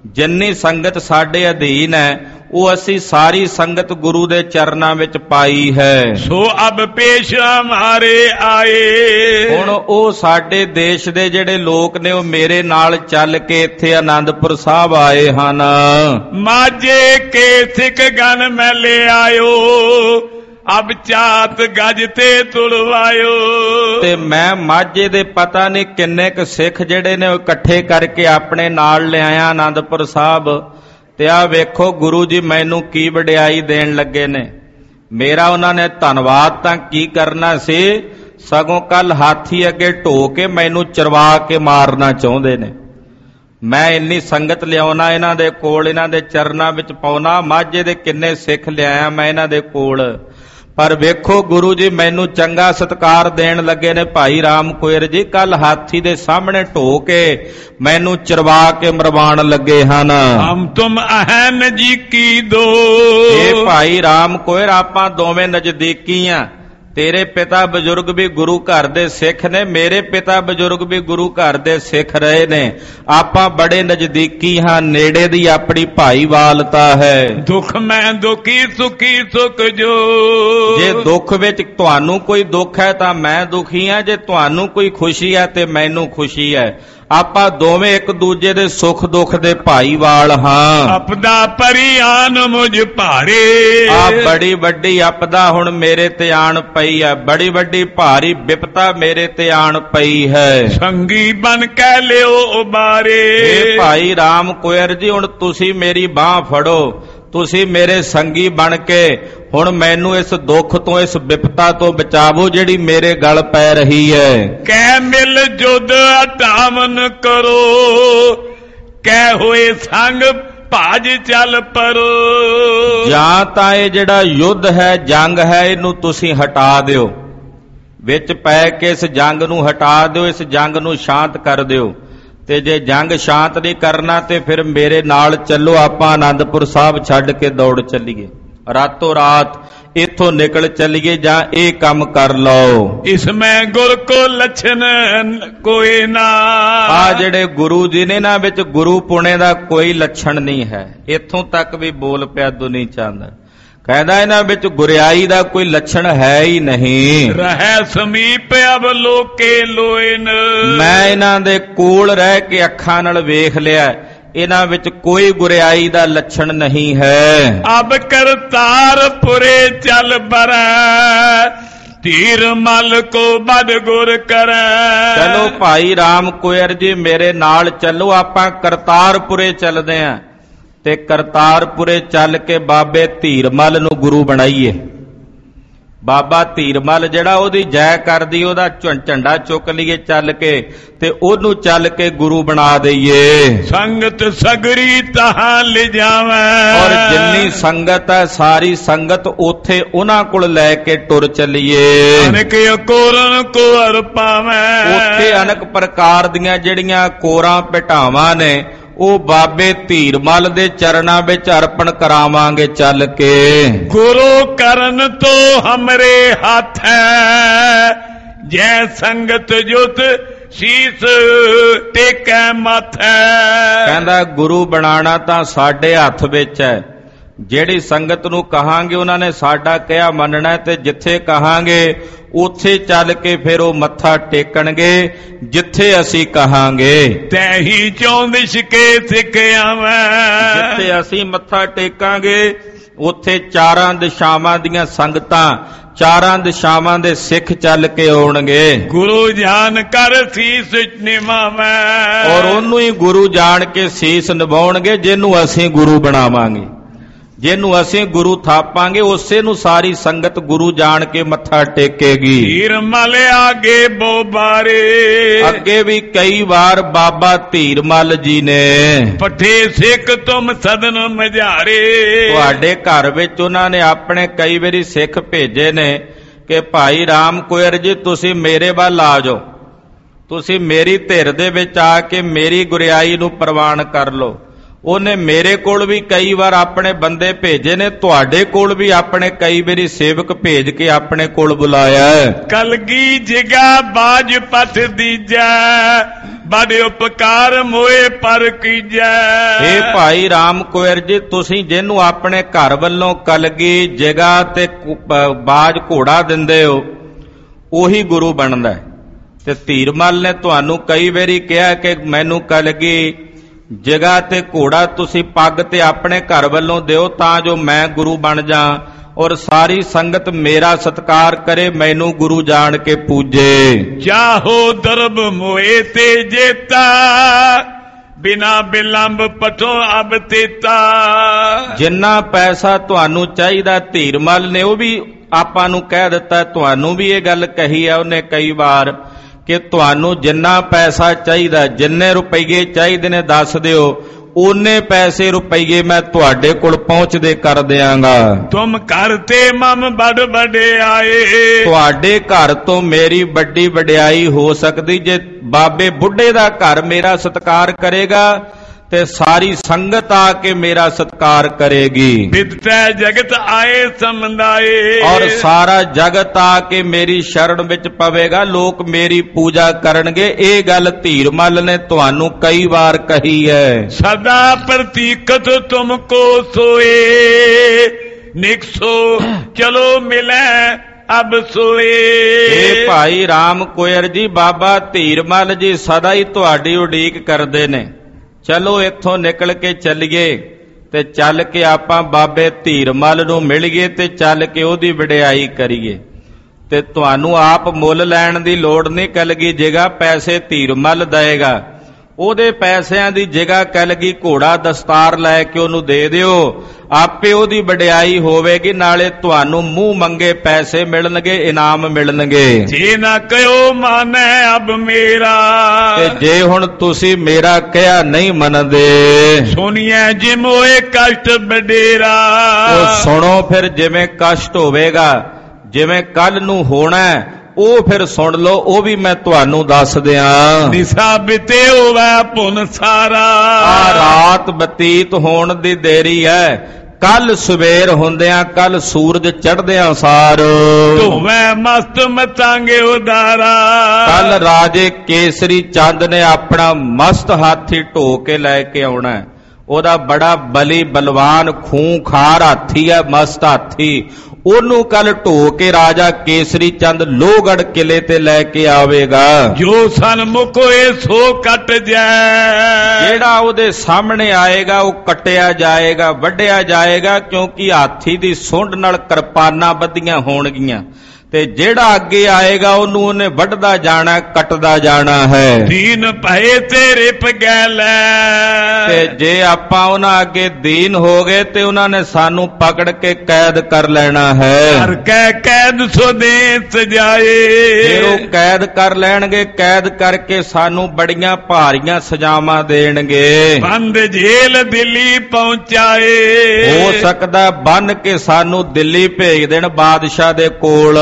ਜਿੰਨੀ ਸੰਗਤ ਸਾਡੇ ਅਧੀਨ ਹੈ ਉਹ ਅਸੀਂ ਸਾਰੀ ਸੰਗਤ ਗੁਰੂ ਦੇ ਚਰਨਾਂ ਵਿੱਚ ਪਾਈ ਹੈ। ਸੋ ਅਬ ਪੇਸ਼ ਹਮਾਰੇ ਆਏ, ਹੁਣ ਉਹ ਸਾਡੇ ਦੇਸ਼ ਦੇ ਜਿਹੜੇ ਲੋਕ ਨੇ ਉਹ ਮੇਰੇ ਨਾਲ ਚੱਲ ਕੇ ਇੱਥੇ ਆਨੰਦਪੁਰ ਸਾਹਿਬ ਆਏ ਹਨ। ਮਾਝੇ ਕੇ ਸਿੱਖ ਗਨ ਮੈਂ ਲੈ ਆਇਓ, ਅਬ ਚਾਤ ਗਜ ਤੇ ਤੁਲਵਾਇਓ। ਤੇ ਮੈਂ ਮਾਝੇ ਦੇ ਪਤਾ ਨਹੀਂ ਕਿੰਨੇ ਕੁ ਸਿੱਖ ਜਿਹੜੇ ਨੇ ਉਹ ਇਕੱਠੇ ਕਰਕੇ ਆਪਣੇ ਨਾਲ ਲਿਆਇਆ ਆਨੰਦਪੁਰ ਸਾਹਿਬ। ਤੇ ਆ ਵੇਖੋ ਗੁਰੂ ਜੀ ਮੈਨੂੰ ਕੀ ਵਡਿਆਈ ਦੇਣ ਲੱਗੇ ਨੇ। ਮੇਰਾ ਉਹਨਾਂ ਨੇ ਧੰਨਵਾਦ ਤਾਂ ਕੀ ਕਰਨਾ ਸੀ, ਸਗੋਂ ਕੱਲ ਹਾਥੀ ਅੱਗੇ ਢੋ ਕੇ ਮੈਨੂੰ ਚਰਵਾ ਕੇ ਮਾਰਨਾ ਚਾਹੁੰਦੇ ਨੇ। ਮੈਂ ਇੰਨੀ ਸੰਗਤ ਲਿਆਉਣਾ ਇਹਨਾਂ ਦੇ ਕੋਲ, ਇਹਨਾਂ ਦੇ ਚਰਨਾਂ ਵਿੱਚ ਪਾਉਣਾ। ਮਾਝੇ ਦੇ ਕਿੰਨੇ ਸਿੱਖ ਲਿਆਇਆ ਮੈਂ ਇਹਨਾਂ ਦੇ ਕੋਲ, ਪਰ ਵੇਖੋ ਗੁਰੂ ਜੀ ਮੈਨੂੰ ਚੰਗਾ ਸਤਿਕਾਰ ਦੇਣ ਲੱਗੇ ਨੇ। ਭਾਈ ਰਾਮ ਕੁਇਰ ਜੀ ਕੱਲ ਹਾਥੀ ਦੇ ਸਾਹਮਣੇ ਢੋ ਕੇ ਮੈਨੂੰ ਚਰਵਾ ਕੇ ਮਰਵਾਉਣ ਲੱਗੇ ਹਨ। ਹਮ ਤੁਮ ਅਹ ਨਜ਼ਦੀਕੀ ਦੋ, ਇਹ ਭਾਈ ਰਾਮ ਕੁਇਰ ਆਪਾਂ ਦੋਵੇਂ ਨਜ਼ਦੀਕੀ ਆ। ਤੇਰੇ ਪਿਤਾ ਬਜ਼ੁਰਗ ਵੀ ਗੁਰੂ ਘਰ ਦੇ ਸਿੱਖ ਨੇ, ਮੇਰੇ ਪਿਤਾ ਬਜ਼ੁਰਗ ਵੀ ਗੁਰੂ ਘਰ ਦੇ ਸਿੱਖ ਰਹੇ ਨੇ। ਆਪਾਂ ਬੜੇ ਨਜ਼ਦੀਕੀ ਹਾਂ, ਨੇੜੇ ਦੀ ਆਪਣੀ ਭਾਈਵਾਲਤਾ ਹੈ। ਦੁੱਖ ਮੈਂ ਦੁਖੀ ਸੁਖੀ ਸੁਖ ਜੋ, ਜੇ ਦੁੱਖ ਵਿੱਚ ਤੁਹਾਨੂੰ ਕੋਈ ਦੁੱਖ ਹੈ ਤਾਂ ਮੈਂ ਦੁਖੀ ਹਾਂ, ਜੇ ਤੁਹਾਨੂੰ ਕੋਈ ਖੁਸ਼ੀ ਹੈ ਤੇ ਮੈਨੂੰ ਖੁਸ਼ੀ ਹੈ। ਆਪਾਂ ਦੋਵੇਂ ਇੱਕ ਦੂਜੇ ਦੇ ਸੁੱਖ ਦੁੱਖ ਦੇ ਭਾਈਵਾਲ ਹਾਂ। ਆਪਦਾ ਪਰਿਆਨ ਮੁਝ ਭਾਰੇ, ਆ ਬੜੀ ਵੱਡੀ ਆਪਦਾ ਹੁਣ ਮੇਰੇ ਤੇ ਆਣ ਪਈ ਹੈ, ਬੜੀ ਵੱਡੀ ਭਾਰੀ ਵਿਪਤਾ ਮੇਰੇ ਤੇ ਆਣ ਪਈ ਹੈ। ਸੰਗੀ ਬਨ ਕਹਿ ਲਿਓ ਉਬਾਰੇ, ਇਹ ਭਾਈ ਰਾਮ ਕੁਇਰ ਜੀ ਹੁਣ ਤੁਸੀਂ ਮੇਰੀ ਬਾਹ ਫੜੋ, ਤੁਸੀਂ ਮੇਰੇ ਸੰਗੀ ਬਣ ਕੇ ਹੁਣ ਮੈਨੂੰ ਇਸ ਦੁੱਖ ਤੋਂ, ਇਸ ਵਿਪਤਾ ਤੋਂ ਬਚਾਵੋ ਜਿਹੜੀ ਮੇਰੇ ਗਲ ਪੈ ਰਹੀ ਹੈ। ਕਹਿ ਮਿਲ ਜੁਦ ਹਟਾਵਨ ਕਰੋ, ਕਹਿ ਹੋਏ ਸੰਗ ਭਾਜ ਚੱਲ ਪਰੋ। ਜਾਂ ਤਾਂ ਇਹ ਜਿਹੜਾ ਯੁੱਧ ਹੈ, ਜੰਗ ਹੈ, ਇਹਨੂੰ ਤੁਸੀਂ ਹਟਾ ਦਿਓ, ਵਿੱਚ ਪੈ ਕੇ ਇਸ ਜੰਗ ਨੂੰ ਹਟਾ ਦਿਓ, ਇਸ ਜੰਗ ਨੂੰ ਸ਼ਾਂਤ ਕਰ ਦਿਓ। ਤੇ ਜੇ ਜੰਗ ਸ਼ਾਂਤ ਨਹੀਂ ਕਰਨਾ ਤੇ ਫਿਰ ਮੇਰੇ ਨਾਲ ਚੱਲੋ, ਆਪਾਂ ਆਨੰਦਪੁਰ ਸਾਹਿਬ ਛੱਡ ਕੇ ਦੌੜ ਚੱਲੀਏ, ਰਾਤੋਂ ਰਾਤ ਇੱਥੋਂ ਨਿਕਲ ਚੱਲੀਏ, ਜਾਂ ਇਹ ਕੰਮ ਕਰ ਲਓ। ਇਸ ਮੈਂ ਗੁਰ ਕੋ ਲੱਛਣ ਕੋਈ ਨਾ, ਆ ਜਿਹੜੇ ਗੁਰੂ ਜੀ ਨੇ ਨਾ ਵਿੱਚ ਗੁਰੂ ਪੁਣੇ ਦਾ ਕੋਈ ਲੱਛਣ ਨਹੀਂ ਹੈ। ਇੱਥੋਂ ਤੱਕ ਵੀ ਬੋਲ ਪਿਆ ਦੁਨੀ ਚੰਦ, ਕਹਿੰਦਾ ਇਹਨਾਂ ਵਿੱਚ ਗੁਰਿਆਈ ਦਾ ਕੋਈ ਲੱਛਣ ਹੈ ਹੀ ਨਹੀਂ। ਰਹਿ ਸਮੀਪ ਅਬ ਲੋਕੇ ਲੋਇਨ, ਮੈਂ ਇਹਨਾਂ ਦੇ ਕੋਲ ਰਹਿ ਕੇ ਅੱਖਾਂ ਨਾਲ ਵੇਖ ਲਿਆ, ਇਹਨਾਂ ਵਿੱਚ ਕੋਈ ਗੁਰਿਆਈ ਦਾ ਲੱਛਣ ਨਹੀਂ ਹੈ। ਅਬ ਕਰਤਾਰਪੁਰੇ ਚੱਲ ਬਰੈ, ਧੀਰ ਮਲ ਕੋ ਬਦ ਗੁਰ ਕਰੈ। ਚਲੋ ਭਾਈ ਰਾਮ ਕੁਇਰ ਜੀ ਮੇਰੇ ਨਾਲ ਚੱਲੋ, ਆਪਾਂ ਕਰਤਾਰਪੁਰੇ ਚੱਲਦੇ ਆਂ ਤੇ ਕਰਤਾਰਪੁਰੇ ਚੱਲ ਕੇ ਬਾਬੇ ਧੀਰਮਲ ਨੂੰ ਗੁਰੂ ਬਣਾਈਏ। ਬਾਬਾ ਧੀਰਮਲ ਜਿਹੜਾ ਉਹਦੀ ਜੈ ਕਰਦੀ, ਉਹਦਾ ਝੰਡਾ ਚੁੱਕ ਲਈਏ ਚੱਲ ਕੇ ਤੇ ਉਹਨੂੰ ਚੱਲ ਕੇ ਗੁਰੂ ਬਣਾ ਦਈਏ। ਸੰਗਤ ਸਗਰੀ ਤਹਾਂ ਲਿਜਾਵੈ, ਔਰ ਜਿੰਨੀ ਸੰਗਤ ਹੈ ਸਾਰੀ ਸੰਗਤ ਉੱਥੇ ਉਹਨਾਂ ਕੋਲ ਲੈ ਕੇ ਟੁਰ ਚੱਲੀਏ। ਅਨੇਕ ਕੋਰਨ ਕੋ ਅਰ ਪਾਵੈ, ਉੱਥੇ ਅਨੇਕ ਪ੍ਰਕਾਰ ਦੀਆਂ ਜਿਹੜੀਆਂ ਕੋਰਾਂ ਭਟਾਵਾਂ ਨੇ ਉਹ ਬਾਬੇ ਧੀਰਮਲ ਦੇ ਚਰਨਾਂ ਵਿੱਚ ਅਰਪਣ ਕਰਾਵਾਂਗੇ ਚੱਲ ਕੇ। ਗੁਰੂ ਕਰਨ ਤੋਂ ਹਮਰੇ ਹੱਥ ਹੈ, ਜੈ ਸੰਗਤ ਜੁਤ ਸੀਸ ਟੇਕੈ ਮੱਥੈ। ਕਹਿੰਦਾ ਗੁਰੂ ਬਣਾਣਾ ਤਾਂ ਸਾਡੇ ਹੱਥ ਵਿੱਚ ਹੈ, ਜਿਹੜੀ ਸੰਗਤ ਨੂੰ ਕਹਾਂਗੇ ਉਹਨਾਂ ਨੇ ਸਾਡਾ ਕਿਹਾ ਮੰਨਣਾ, ਤੇ ਜਿੱਥੇ ਕਹਾਂਗੇ ਉੱਥੇ ਚੱਲ ਕੇ ਫਿਰ ਉਹ ਮੱਥਾ ਟੇਕਣਗੇ ਜਿੱਥੇ ਅਸੀਂ ਕਹਾਂਗੇ। ਤੈਹੀ ਚੌਂਦਿਸ਼ ਕੇ ਸਿੱਖ ਆਵੈ, ਜਿੱਥੇ ਅਸੀਂ ਮੱਥਾ ਟੇਕਾਂਗੇ ਉੱਥੇ ਚਾਰਾਂ ਦਿਸ਼ਾਵਾਂ ਦੀਆਂ ਸੰਗਤਾਂ, ਚਾਰਾਂ ਦਿਸ਼ਾਵਾਂ ਦੇ ਸਿੱਖ ਚੱਲ ਕੇ ਆਉਣਗੇ। ਗੁਰੂ ਜਾਣ ਕਰ ਸੀਸ ਨਿਵਾਵੈ, ਔਰ ਉਹਨੂੰ ਹੀ ਗੁਰੂ ਜਾਣ ਕੇ ਸੀਸ ਨਿਵਾਉਣਗੇ ਜਿਹਨੂੰ ਅਸੀਂ ਗੁਰੂ ਬਣਾਵਾਂਗੇ, ਜਿਹਨੂੰ ਅਸੀਂ ਗੁਰੂ ਥਾਪਾਂਗੇ ਉਸੇ ਨੂੰ ਸਾਰੀ ਸੰਗਤ ਗੁਰੂ ਜਾਣ ਕੇ ਮੱਥਾ ਟੇਕੇਗੀ। ਧੀਰਮਲ ਆਗੇ ਬੋਬਾਰੇ, ਅੱਗੇ ਵੀ ਕਈ ਵਾਰ ਬਾਬਾ ਧੀਰਮਲ ਜੀ ਨੇ ਪੱਠੇ ਸਿੱਖ ਤੁਮ ਸਦਨ ਮਝਾਰੇ, ਤੁਹਾਡੇ ਘਰ ਵਿੱਚ ਉਹਨਾਂ ਨੇ ਆਪਣੇ ਕਈ ਵਾਰੀ ਸਿੱਖ ਭੇਜੇ ਨੇ ਕਿ ਭਾਈ ਰਾਮ ਕੁਇਰ ਜੀ ਤੁਸੀਂ ਮੇਰੇ ਵੱਲ ਆ ਜਾਓ, ਤੁਸੀਂ ਮੇਰੀ ਧਿਰ ਦੇ ਵਿੱਚ ਆ ਕੇ ਮੇਰੀ ਗੁਰਿਆਈ ਨੂੰ ਪ੍ਰਵਾਨ ਕਰ ਲਓ। ਉਹਨੇ ਮੇਰੇ ਕੋਲ ਵੀ ਕਈ ਵਾਰ ਆਪਣੇ ਬੰਦੇ ਭੇਜੇ ਨੇ, ਤੁਹਾਡੇ ਕੋਲ ਵੀ ਆਪਣੇ ਕਈ ਵਾਰੀ ਸੇਵਕ ਭੇਜ ਕੇ ਆਪਣੇ ਕੋਲ ਬੁਲਾਇਆ। ਕਲਗੀ ਜਿਗਾ ਬਾਜ ਪਥ ਦੀਜੈ, ਬੜੇ ਉਪਕਾਰ ਮੋਏ ਪਰ ਕੀਜੈ। ਇਹ ਭਾਈ ਰਾਮ ਕੁਇਰ ਜੀ, ਤੁਸੀਂ ਜਿਹਨੂੰ ਆਪਣੇ ਘਰ ਵੱਲੋਂ ਕਲਗੀ ਜਿਗਾ ਤੇ ਬਾਜ ਘੋੜਾ ਦਿੰਦੇ ਹੋ, ਉਹੀ ਗੁਰੂ ਬਣਦਾ। ਤੇ ਧੀਰਮਲ ਨੇ ਤੁਹਾਨੂੰ ਕਈ ਵਾਰੀ ਕਿਹਾ ਕਿ ਮੈਨੂੰ ਕਲਗੀ ਜਗ੍ਹਾ ਤੇ ਘੋੜਾ ਤੁਸੀਂ ਪੱਗ ਤੇ ਆਪਣੇ ਘਰ ਵੱਲੋਂ ਦਿਓ, ਤਾਂ ਜੋ ਮੈਂ ਗੁਰੂ ਬਣ ਜਾ ਔਰ ਸਾਰੀ ਸੰਗਤ ਮੇਰਾ ਸਤਿਕਾਰ ਕਰੇ, ਮੈਨੂੰ ਗੁਰੂ ਜਾਣ ਕੇ ਪੂਜੇ। ਚਾਹੋ ਦਰਬ ਮੋਏ ਤੇ ਜੇਤਾ, ਬਿਨਾ ਬਿਲੰਬ ਪਟੋ ਅਬ ਤੇਤਾ। ਜਿੰਨਾ ਪੈਸਾ ਤੁਹਾਨੂੰ ਚਾਹੀਦਾ, ਧੀਰਮਲ ਨੇ ਉਹ ਵੀ ਆਪਾਂ ਨੂੰ ਕਹਿ ਦਿੱਤਾ, ਤੁਹਾਨੂੰ ਵੀ ਇਹ ਗੱਲ ਕਹੀ ਹੈ ਉਹਨੇ ਕਈ ਵਾਰ ਕਿ ਤੁਹਾਨੂੰ ਜਿੰਨਾ ਪੈਸਾ ਚਾਹੀਦਾ, ਜਿੰਨੇ ਰੁਪਈਏ ਚਾਹੀਦੇ ਨੇ ਦੱਸ ਦਿਓ, ਓਨੇ ਪੈਸੇ ਰੁਪਈਏ ਮੈਂ ਤੁਹਾਡੇ ਕੋਲ ਪਹੁੰਚਦੇ ਕਰ ਦਿਆਂਗਾ। ਤੁਮ ਘਰ ਤੇ ਮਮ ਬੜ ਵਡਿਆਏ, ਤੁਹਾਡੇ ਘਰ ਤੋਂ ਮੇਰੀ ਵੱਡੀ ਵਡਿਆਈ ਹੋ ਸਕਦੀ ਜੇ ਬਾਬੇ ਬੁੱਢੇ ਦਾ ਘਰ ਮੇਰਾ ਸਤਿਕਾਰ ਕਰੇਗਾ ਤੇ ਸਾਰੀ ਸੰਗਤ ਆ ਕੇ ਮੇਰਾ ਸਤਿਕਾਰ ਕਰੇਗੀ। ਵਿਦਤੈ ਜਗਤ ਆਏ ਸਮੰਦਾਏ, ਔਰ ਸਾਰਾ ਜਗਤ ਆ ਕੇ ਮੇਰੀ ਸ਼ਰਨ ਵਿੱਚ ਪਵੇਗਾ, ਲੋਕ ਮੇਰੀ ਪੂਜਾ ਕਰਨਗੇ। ਇਹ ਗੱਲ ਧੀਰਮਲ ਨੇ ਤੁਹਾਨੂੰ ਕਈ ਵਾਰ ਕਹੀ ਹੈ। ਸਦਾ ਪ੍ਰਤੀਕਤ ਤੁਮ ਕੋ ਸੋਏ, ਨਿਕਸੋ ਚਲੋ ਮਿਲੈ ਅਬ ਸੋਏ। ਇਹ ਭਾਈ ਰਾਮ ਕੁਇਰ ਜੀ, ਬਾਬਾ ਧੀਰਮਲ ਜੀ ਸਦਾ ਹੀ ਤੁਹਾਡੀ ਉਡੀਕ ਕਰਦੇ ਨੇ। ਚਲੋ ਇੱਥੋਂ ਨਿਕਲ ਕੇ ਚੱਲੀਏ ਤੇ ਚੱਲ ਕੇ ਆਪਾਂ ਬਾਬੇ ਧੀਰਮਲ ਨੂੰ ਮਿਲੀਏ ਤੇ ਚੱਲ ਕੇ ਉਹਦੀ ਵਡਿਆਈ ਕਰੀਏ। ਤੇ ਤੁਹਾਨੂੰ ਆਪ ਮੁੱਲ ਲੈਣ ਦੀ ਲੋੜ ਨਹੀਂ, ਕਲਗੀ ਜਗ੍ਹਾ ਪੈਸੇ ਧੀਰਮਲ ਦੇਗਾ। ਉਹਦੇ ਪੈਸਿਆਂ ਦੀ ਜਗ੍ਹਾ ਕਲਗੀ ਘੋੜਾ ਦਸਤਾਰ ਲੈ ਕੇ ਉਹਨੂੰ ਦੇ ਦਿਓ, ਆਪੇ ਉਹਦੀ ਵਡਿਆਈ ਹੋਵੇਗੀ, ਨਾਲੇ ਤੁਹਾਨੂੰ ਮੂੰਹ ਮੰਗੇ ਪੈਸੇ ਮਿਲਣਗੇ, ਇਨਾਮ ਮਿਲਣਗੇ। ਜੇ ਨਾ ਕਹਿਓ ਮਾਨੈ ਅਬ ਮੇਰਾ, ਤੇ ਜੇ ਹੁਣ ਤੁਸੀਂ ਮੇਰਾ ਕਿਹਾ ਨਹੀਂ ਮੰਨਦੇ, ਸੁਣੀਐ ਜਿਮੋਏ ਕਸ਼ਟ ਬਡੇਰਾ। ਉਹ ਸੁਣੋ ਫਿਰ, ਜਿਵੇਂ ਕਸ਼ਟ ਹੋਵੇਗਾ, ਜਿਵੇਂ ਕੱਲ ਨੂੰ ਹੋਣਾ ਉਹ ਫਿਰ ਸੁਣ ਲਓ, ਉਹ ਵੀ ਮੈਂ ਤੁਹਾਨੂੰ ਦੱਸ ਦਿਆਂ। ਨਿਸਾ ਬਿਤੇ ਹੋਵੇ ਪੁਨ ਸਾਰਾ, ਆ ਰਾਤ ਬਤੀਤ ਹੋਣ ਦੀ ਦੇਰੀ ਹੈ, ਕੱਲ ਸਵੇਰ ਹੁੰਦਿਆਂ, ਕੱਲ ਸੂਰਜ ਚੜ੍ਹਦਿਆਂ ਸਾਰ ਧੋਵੇਂ ਮਸਤ ਮਤਾਂਗੇ ਉਦਾਰਾ। ਕੱਲ ਰਾਜੇ ਕੇਸਰੀ ਚੰਦ ਨੇ ਆਪਣਾ ਮਸਤ ਹਾਥੀ ਢੋ ਕੇ ਲੈ ਕੇ ਆਉਣਾ। ਉਹਦਾ ਬੜਾ ਬਲੀ ਬਲਵਾਨ ਖੂੰਖਾਰ ਹਾਥੀ ਹੈ, ਮਸਤ ਹਾਥੀ। ਉਹਨੂੰ ਕੱਲ ਢੋ ਕੇ ਰਾਜਾ ਕੇਸਰੀ ਚੰਦ ਲੋਹਗੜ੍ਹ ਕਿਲੇ ਤੇ ਲੈ ਕੇ ਆਵੇਗਾ। ਜੋ ਸਨਮੁਖ ਹੋਏ ਸੋ ਕੱਟ ਜਾਏ, ਜਿਹੜਾ ਉਹਦੇ ਸਾਹਮਣੇ ਆਏਗਾ ਉਹ ਕੱਟਿਆ ਜਾਏਗਾ, ਵੱਢਿਆ ਜਾਏਗਾ, ਕਿਉਂਕਿ ਹਾਥੀ ਦੀ ਸੁੰਡ ਨਾਲ ਕਿਰਪਾਨਾਂ ਬੱਧੀਆਂ ਹੋਣਗੀਆਂ। ਤੇ ਜਿਹੜਾ ਅੱਗੇ ਆਏਗਾ ਉਹਨੂੰ ਉਹਨੇ ਵੱਢਦਾ ਜਾਣਾ, ਕੱਟਦਾ ਜਾਣਾ ਹੈ। ਦੀਨ ਭਏ ਤੇਰੇ ਪਗੈਲੇ, ਤੇ ਜੇ ਆਪਾਂ ਉਹਨਾਂ ਅੱਗੇ ਦੀਨ ਹੋ ਗਏ ਤੇ ਉਹਨਾਂ ਨੇ ਸਾਨੂੰ ਪਕੜ ਕੇ ਕੈਦ ਕਰ ਲੈਣਾ ਹੈ। ਹਰ ਕੈ ਕੈਦ ਸੋ ਦੇ ਸਜਾਏ, ਫਿਰ ਉਹ ਕੈਦ ਕਰ ਲੈਣਗੇ, ਕੈਦ ਕਰਕੇ ਸਾਨੂੰ ਬੜੀਆਂ ਭਾਰੀਆਂ ਸਜ਼ਾਵਾਂ ਦੇਣਗੇ। ਬੰਦ ਜੇਲ ਦਿੱਲੀ ਪਹੁੰਚਾਏ, ਹੋ ਸਕਦਾ ਬੰਨ ਕੇ ਸਾਨੂੰ ਦਿੱਲੀ ਭੇਜ ਦੇਣ ਬਾਦਸ਼ਾਹ ਦੇ ਕੋਲ।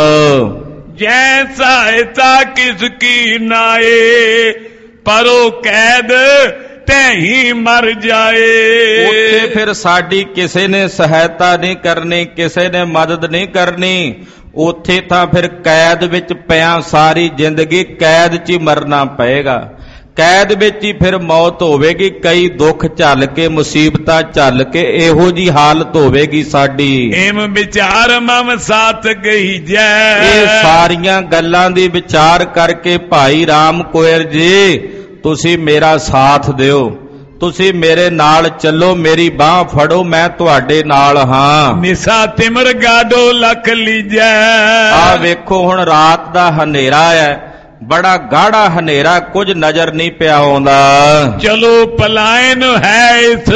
ਜੈ ਸਹਾਇਤਾ ਕਿਸ ਕੀ ਨਾਏ, ਪਰੋ ਕੈਦ ਤੈਹੀ ਮਰ ਜਾਏ। ਉੱਥੇ ਫਿਰ ਸਾਡੀ ਕਿਸੇ ਨੇ ਸਹਾਇਤਾ ਨਹੀਂ ਕਰਨੀ, ਕਿਸੇ ਨੇ ਮਦਦ ਨਹੀਂ ਕਰਨੀ। ਉੱਥੇ ਤਾਂ ਫਿਰ ਕੈਦ ਵਿੱਚ ਪਿਆ ਸਾਰੀ ਜ਼ਿੰਦਗੀ ਕੈਦ 'ਚ ਹੀ ਮਰਨਾ ਪਏਗਾ। ਕੈਦ ਵਿੱਚ ਹੀ ਫਿਰ ਮੌਤ ਹੋਵੇਗੀ। ਕਈ ਦੁੱਖ ਝੱਲ ਕੇ, ਮੁਸੀਬਤਾਂ ਝੱਲ ਕੇ ਇਹੋ ਜੀ ਹਾਲਤ ਹੋਵੇਗੀ ਸਾਡੀ। ਏਮ ਵਿਚਾਰ ਮਮ ਸਾਥ ਗਈ ਜੈ, ਇਹ ਸਾਰੀਆਂ ਗੱਲਾਂ ਦੀ ਵਿਚਾਰ ਕਰਕੇ ਭਾਈ ਰਾਮ ਕੁਇਰ ਜੀ ਤੁਸੀਂ ਮੇਰਾ ਸਾਥ ਦਿਓ, ਤੁਸੀਂ ਮੇਰੇ ਨਾਲ ਚੱਲੋ, ਮੇਰੀ ਬਾਹ ਫੜੋ, ਮੈਂ ਤੁਹਾਡੇ ਨਾਲ ਹਾਂ। ਨਿਸਾ ਤਿਮਰ ਗਾਡੋ ਲਖ ਲੀਜੈ, ਆ ਵੇਖੋ ਹੁਣ ਰਾਤ ਦਾ ਹਨੇਰਾ ਹੈ, ਬੜਾ ਗਾੜਾ ਹਨੇਰਾ, ਕੁਝ ਨਜ਼ਰ ਨਹੀਂ ਪਿਆ ਆਉਂਦਾ। ਚਲੋ ਪਲਾਇਨ ਹੈ ਇਸ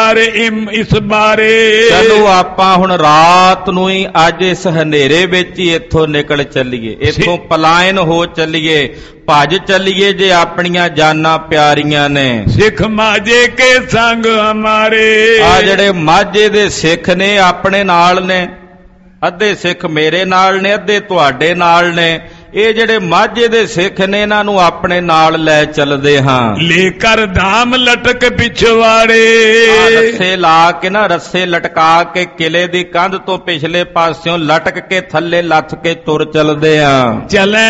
ਬਾਰੇ, ਚਲੋ ਆਪਾਂ ਹੁਣ ਰਾਤ ਨੂੰ ਹੀ ਅੱਜ ਇਸ ਹਨੇਰੇ ਵਿੱਚ ਹੀ ਇੱਥੋਂ ਨਿਕਲ ਚੱਲੀਏ, ਇੱਥੋਂ ਪਲਾਇਨ ਹੋ ਚੱਲੀਏ, ਭੱਜ ਚੱਲੀਏ ਜੇ ਆਪਣੀਆਂ ਜਾਨਾਂ ਪਿਆਰੀਆਂ ਨੇ। ਸਿੱਖ ਮਾਝੇ ਕੇ ਸੰਗ ਹਮਾਰੇ, ਆ ਜਿਹੜੇ ਮਾਝੇ ਦੇ ਸਿੱਖ ਨੇ ਆਪਣੇ ਨਾਲ ਨੇ, ਅੱਧੇ ਸਿੱਖ ਮੇਰੇ ਨਾਲ ਨੇ, ਅੱਧੇ ਤੁਹਾਡੇ ਨਾਲ ਨੇ। ਇਹ ਜਿਹੜੇ ਮਾਝੇ ਦੇ ਸਿੱਖ ਨੇ ਇਹਨਾਂ ਨੂੰ ਆਪਣੇ ਨਾਲ ਲੈ ਚੱਲਦੇ ਹਾਂ। ਲੈ ਕਰ ਧਾਮ ਲਟਕ ਪਿਛਵਾੜੇ, ਰੱਸੇ ਲਾ ਕੇ ਨਾ, ਰੱਸੇ ਲਟਕਾ ਕੇ ਕਿਲੇ ਦੀ ਕੰਧ ਤੋਂ ਪਿਛਲੇ ਪਾਸਿਓਂ ਲਟਕ ਕੇ ਥੱਲੇ ਲੱਥ ਕੇ ਤੁਰ ਚੱਲਦੇ ਹਾਂ। ਚਲੇ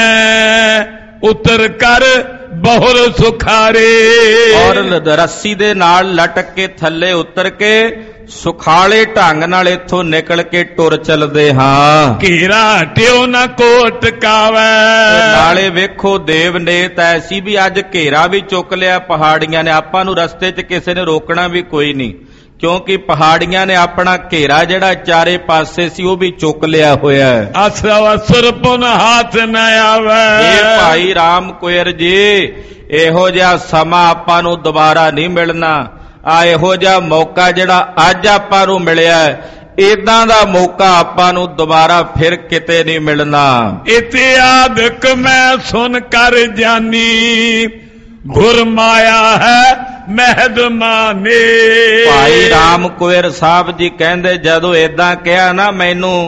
ਉਤਰ ਕਰ ਬਹੁਰ ਸੁਖਾਰੇ, ਔਰ ਰੱਸੀ ਦੇ ਨਾਲ ਲਟਕ ਕੇ ਥੱਲੇ ਉਤਰ ਕੇ ਸੁਖਾਲੇ ਢੰਗ ਨਾਲ ਇੱਥੋਂ ਨਿਕਲ ਕੇ ਟੁਰ ਚੱਲਦੇ ਹਾਂ। ਘੇਰਾ ਹਟਿਓ ਨਾ ਕੋ ਟਕਾਵੇ, ਨਾਲੇ ਵੇਖੋ ਦੇਵ ਨੇਤ ਐਸੀ ਵੀ ਅੱਜ ਘੇਰਾ ਵੀ ਚੁੱਕ ਲਿਆ ਪਹਾੜੀਆਂ ਨੇ। ਆਪਾਂ ਨੂੰ ਰਸਤੇ 'ਚ ਕਿਸੇ ਨੇ ਰੋਕਣਾ ਵੀ ਕੋਈ ਨਹੀਂ, ਕਿਉਂਕਿ ਪਹਾੜੀਆਂ ਨੇ ਆਪਣਾ ਘੇਰਾ ਜਿਹੜਾ ਚਾਰੇ ਪਾਸੇ ਸੀ ਉਹ ਵੀ ਚੁੱਕ ਲਿਆ ਹੋਇਆ ਹੈ। ਅਸਰ ਪੁਨ ਹੱਥ ਨਾ ਆਵੇ। ਇਹ ਭਾਈ ਰਾਮ ਕੁਇਰ ਜੀ, ਇਹੋ ਜਿਹਾ ਸਮਾਂ ਆਪਾਂ ਨੂੰ ਦੁਬਾਰਾ ਨਹੀਂ ਮਿਲਣਾ। ਆ ਇਹੋ ਜਿਹਾ ਮੌਕਾ ਜਿਹੜਾ ਅੱਜ ਆਪਾਂ ਨੂੰ ਮਿਲਿਆ, ਏਦਾਂ ਦਾ ਮੌਕਾ ਆਪਾਂ ਨੂੰ ਦੁਬਾਰਾ ਫਿਰ ਕਿਤੇ ਨਹੀਂ ਮਿਲਣਾ। ਇਤਿਆਦਕ ਮੈਂ ਸੁਣ ਕਰ ਜਾਨੀ, ਗੁਰ ਮਾਇਆ ਹੈ ਮਹਿਦਮਾਨੇ। ਭਾਈ ਰਾਮ ਕੁਇਰ ਸਾਹਿਬ ਜੀ ਕਹਿੰਦੇ, ਜਦੋਂ ਏਦਾਂ ਕਿਹਾ ਨਾ ਮੈਨੂੰ